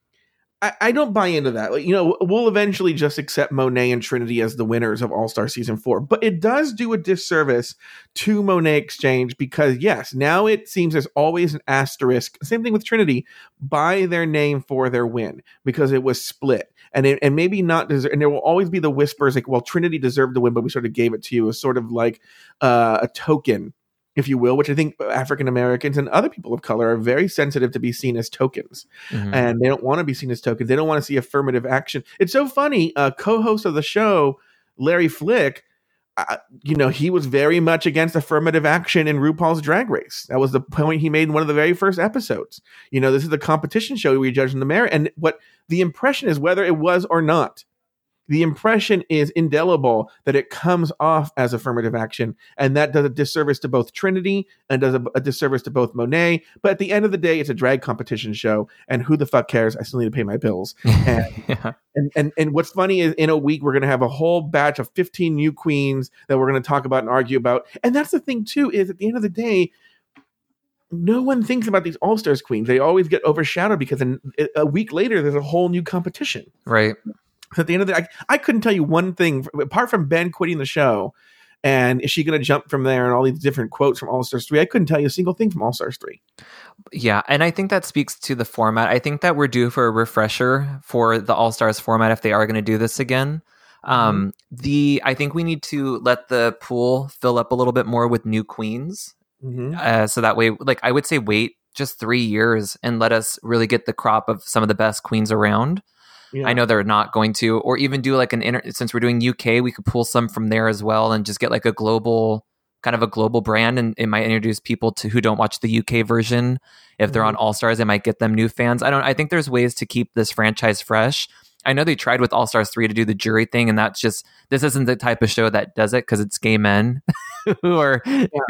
[SPEAKER 2] I don't buy into that. We'll eventually just accept Monet and Trinity as the winners of All-Star Season 4. But it does do a disservice to Monet X Change, because, yes, now it seems there's always an asterisk. Same thing with Trinity, by their name for their win, because it was split. And maybe not deserve. And there will always be the whispers like, well, Trinity deserved the win, but we sort of gave it to you as sort of like a token, if you will, which I think African Americans and other people of color are very sensitive to be seen as tokens. And they don't want to be seen as tokens. They don't want to see affirmative action. It's so funny. Co-host of the show, Larry Flick, he was very much against affirmative action in RuPaul's Drag Race. That was the point he made in one of the very first episodes. This is the competition show where we judge on the merit. And what the impression is, whether it was or not, the impression is indelible that it comes off as affirmative action, and that does a disservice to both Trinity and does a disservice to both Monet. But at the end of the day, it's a drag competition show, and who the fuck cares? I still need to pay my bills. And what's funny is in a week, we're going to have a whole batch of 15 new queens that we're going to talk about and argue about. And that's the thing, too, is at the end of the day, no one thinks about these All-Stars queens. They always get overshadowed because a week later, there's a whole new competition.
[SPEAKER 4] Right.
[SPEAKER 2] At the end of the day, I couldn't tell you one thing apart from Ben quitting the show, and is she going to jump from there and all these different quotes from All Stars 3. I couldn't tell you a single thing from All Stars 3.
[SPEAKER 4] Yeah, and I think that speaks to the format. I think that we're due for a refresher for the All Stars format if they are going to do this again. I think we need to let the pool fill up a little bit more with new queens, so that way, I would say, wait just 3 years and let us really get the crop of some of the best queens around. Yeah. I know they're not going to, or even do since we're doing UK, we could pull some from there as well and just get a global brand, and it might introduce people to who don't watch the UK version. If they're on All Stars, it might get them new fans. I think there's ways to keep this franchise fresh. I know they tried with All Stars 3 to do the jury thing, and this isn't the type of show that does it, because it's gay men who are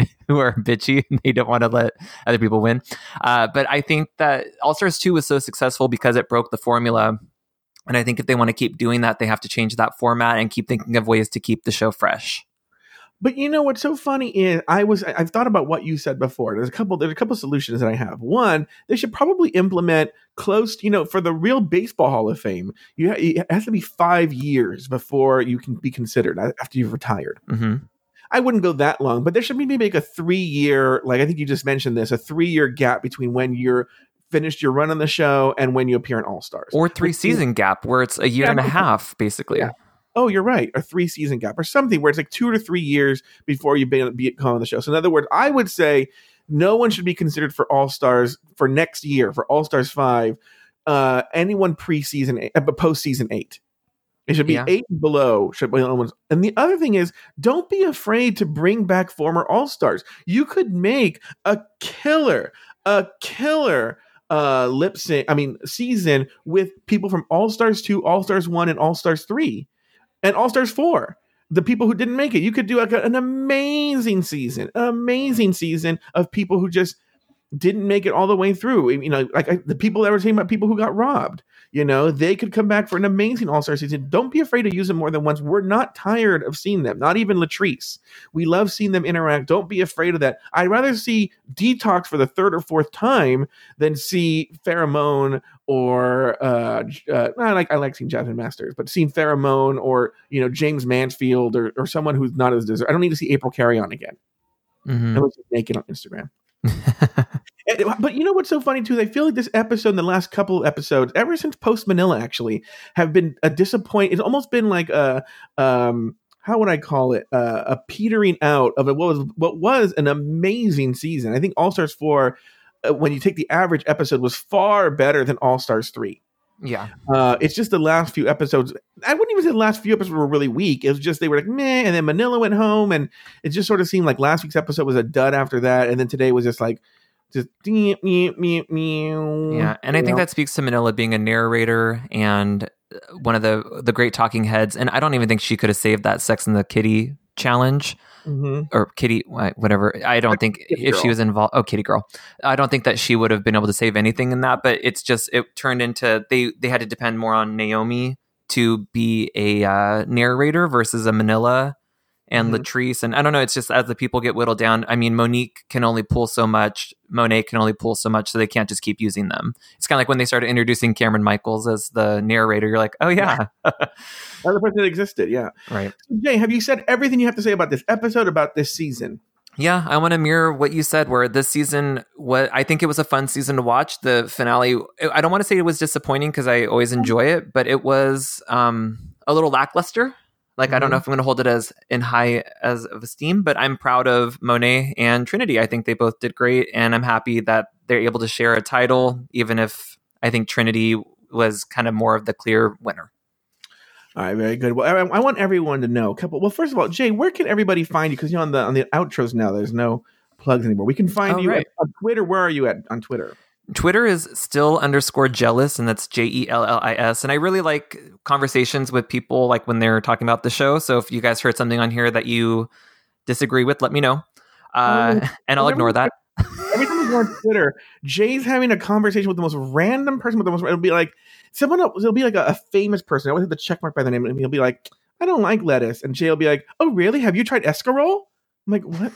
[SPEAKER 4] bitchy and they don't want to let other people win. But I think that All Stars 2 was so successful because it broke the formula. And I think if they want to keep doing that, they have to change that format and keep thinking of ways to keep the show fresh.
[SPEAKER 2] But what's so funny is I've thought about what you said before. There's a couple solutions that I have. One, they should probably implement close, for the real Baseball Hall of Fame. It has to be 5 years before you can be considered after you've retired. I wouldn't go that long, but there should be maybe a 3-year, I think you just mentioned this, a 3-year gap between when you're finished your run on the show and when you appear in All Stars,
[SPEAKER 4] or 3-season gap where it's a year and a half, basically.
[SPEAKER 2] Yeah. Oh, you're right. A 3-season gap or something where it's 2 to 3 years before you be on the show. So in other words, I would say no one should be considered for All Stars for next year, for All Stars 5, anyone pre-season, post-season 8. It should be 8 and below. And the other thing is, don't be afraid to bring back former All Stars. You could make a killer lip sync, season with people from All Stars 2, All Stars 1, and All Stars 3, and All Stars 4. the people who didn't make it. You could do like an amazing season of people who just didn't make it all the way through. You know, the people that were talking about people who got robbed, you know, they could come back for an amazing All-Star season. Don't be afraid to use them more than once. We're not tired of seeing them. Not even Latrice. We love seeing them interact. Don't be afraid of that. I'd rather see Detox for the third or fourth time than see Pheromone or I like seeing Jasmine Masters, but seeing Pheromone or, you know, James Mansfield or someone who's not as deserving. I don't need to see April Carey on again.
[SPEAKER 4] Mm-hmm.
[SPEAKER 2] I was naked on Instagram. But you know what's so funny too? I feel like this episode and the last couple of episodes, ever since Post Manila, actually have been a disappointment. It's almost been like a how would I call it? A petering out of what was an amazing season. I think All Stars 4, when you take the average episode, was far better than All Stars 3.
[SPEAKER 4] Yeah.
[SPEAKER 2] It's just the last few episodes. I wouldn't even say the last few episodes were really weak. It was just they were like meh, and then Manila went home, and it just sort of seemed like last week's episode was a dud after that, and then today was just like yeah.
[SPEAKER 4] And I think that speaks to Manila being a narrator and one of the great talking heads. And I don't even think she could have saved that Sex and the Kitty challenge. Or Kitty, whatever. I don't think if she was involved. Oh, Kitty Girl. I don't think that she would have been able to save anything in that. But it's just it turned into they had to depend more on Naomi to be a narrator versus a Manila and Latrice. And I don't know. It's just as the people get whittled down. I mean, Monique can only pull so much. Monet can only pull so much, so they can't just keep using them. It's kind of like when they started introducing Cameron Michaels as the narrator. You're like, oh yeah.
[SPEAKER 2] Other person that existed, yeah.
[SPEAKER 4] Right.
[SPEAKER 2] So Jay, have you said everything you have to say about this episode, about this season?
[SPEAKER 4] Yeah, I want to mirror what you said, where this season, I think it was a fun season to watch. The finale, I don't want to say it was disappointing because I always enjoy it, but it was a little lackluster. Like, I don't know if I'm going to hold it as in high as of esteem, but I'm proud of Monet and Trinity. I think they both did great, and I'm happy that they're able to share a title, even if I think Trinity was kind of more of the clear winner.
[SPEAKER 2] All right, very good. Well, I want everyone to know. Well, first of all, Jay, where can everybody find you? Because you're on the outros now. There's no plugs anymore. We can find you on Twitter. Where are you at on Twitter?
[SPEAKER 4] Twitter is still_jealous, and that's JELLIS. And I really like conversations with people, like when they're talking about the show. So if you guys heard something on here that you disagree with, let me know. And I'll ignore that.
[SPEAKER 2] Every time I go on Twitter, Jay's having a conversation with the most random person. It'll be like someone else. It'll be like a famous person. I always have the check mark by the name, and he'll be like, "I don't like lettuce," and Jay will be like, "Oh, really? Have you tried escarole?" I'm like, "What?"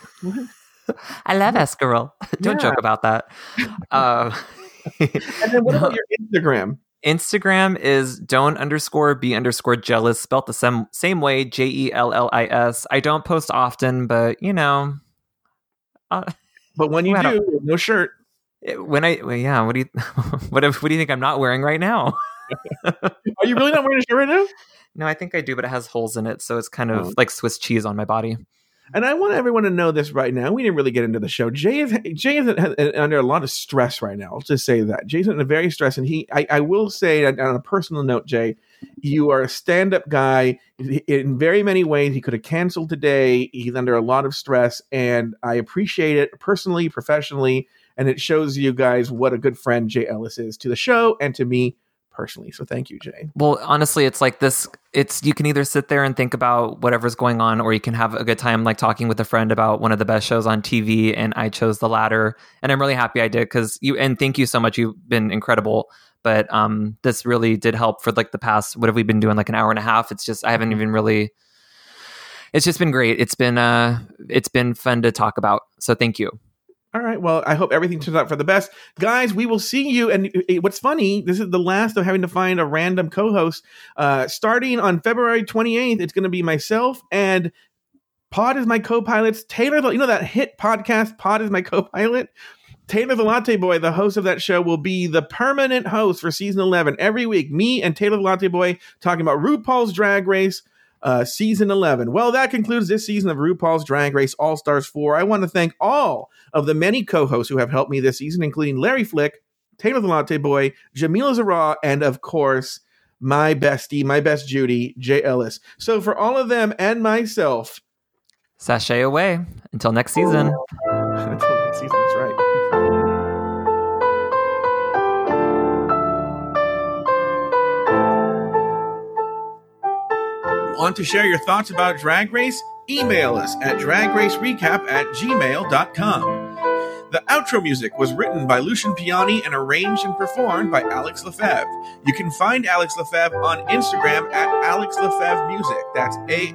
[SPEAKER 4] I love escarole. Don't joke about that.
[SPEAKER 2] And then what about your Instagram?
[SPEAKER 4] Instagram is don't_be_jealous, spelt the same way, JELLIS. I don't post often, but you know.
[SPEAKER 2] But when you do, no shirt.
[SPEAKER 4] What do you think I'm not wearing right now?
[SPEAKER 2] Are you really not wearing a shirt right now?
[SPEAKER 4] No, I think I do, but it has holes in it, so it's kind of like Swiss cheese on my body.
[SPEAKER 2] And I want everyone to know this right now. We didn't really get into the show. Jay is under a lot of stress right now. I'll just say that. Jay's under very stress, and I will say on a personal note, Jay, you are a stand-up guy in very many ways. He could have canceled today. He's under a lot of stress, and I appreciate it personally, professionally, and it shows you guys what a good friend Jay Ellis is to the show and to me personally. So thank you, Jay.
[SPEAKER 4] Well, honestly, it's like this. You can either sit there and think about whatever's going on, or you can have a good time like talking with a friend about one of the best shows on TV. And I chose the latter, and I'm really happy I did and thank you so much. You've been incredible. But this really did help for like the past, what have we been doing, like an hour and a half? It's just, I haven't even really, it's just been great. It's been fun to talk about. So thank you.
[SPEAKER 2] All right. Well, I hope everything turns out for the best. Guys, we will see you. And what's funny, this is the last of having to find a random co-host. Starting on February 28th, it's going to be myself and Pod is my co-pilots. Taylor, you know that hit podcast, Pod is my co-pilot? Taylor the Latte Boy, the host of that show, will be the permanent host for season 11. Every week, me and Taylor the Latte Boy talking about RuPaul's Drag Race. Season 11. Well, that concludes this season of RuPaul's Drag Race All-Stars 4. I want to thank all of the many co-hosts who have helped me this season, including Larry Flick, Taylor the Latte Boy, Jamila Zara, and of course, my bestie, my best Judy, Jay Ellis. So for all of them and myself,
[SPEAKER 4] sashay away. Until next season.
[SPEAKER 2] Until next season, that's right. Want to share your thoughts about Drag Race? Email us at dragracerecap@gmail.com. The outro music was written by Lucian Piani and arranged and performed by Alex Lefebvre. You can find Alex Lefebvre on Instagram at Alex Lefebvre Music. That's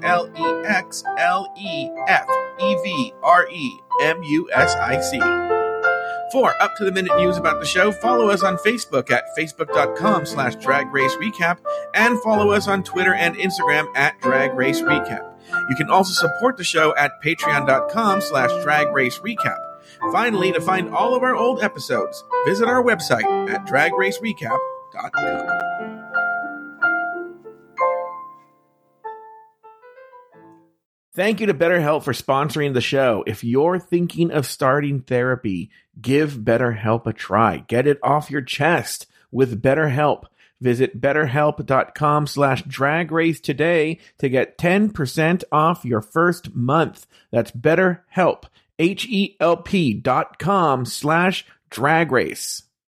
[SPEAKER 2] AlexLefevremusic. For up-to-the-minute news about the show, follow us on Facebook at facebook.com/Drag Race Recap and follow us on Twitter and Instagram at Drag Race Recap. You can also support the show at patreon.com/Drag Race Recap. Finally, to find all of our old episodes, visit our website at dragracerecap.com. Thank you to BetterHelp for sponsoring the show. If you're thinking of starting therapy, give BetterHelp a try. Get it off your chest with BetterHelp. Visit betterhelp.com/dragrace today to get 10% off your first month. That's BetterHelp, HELP.com/dragrace.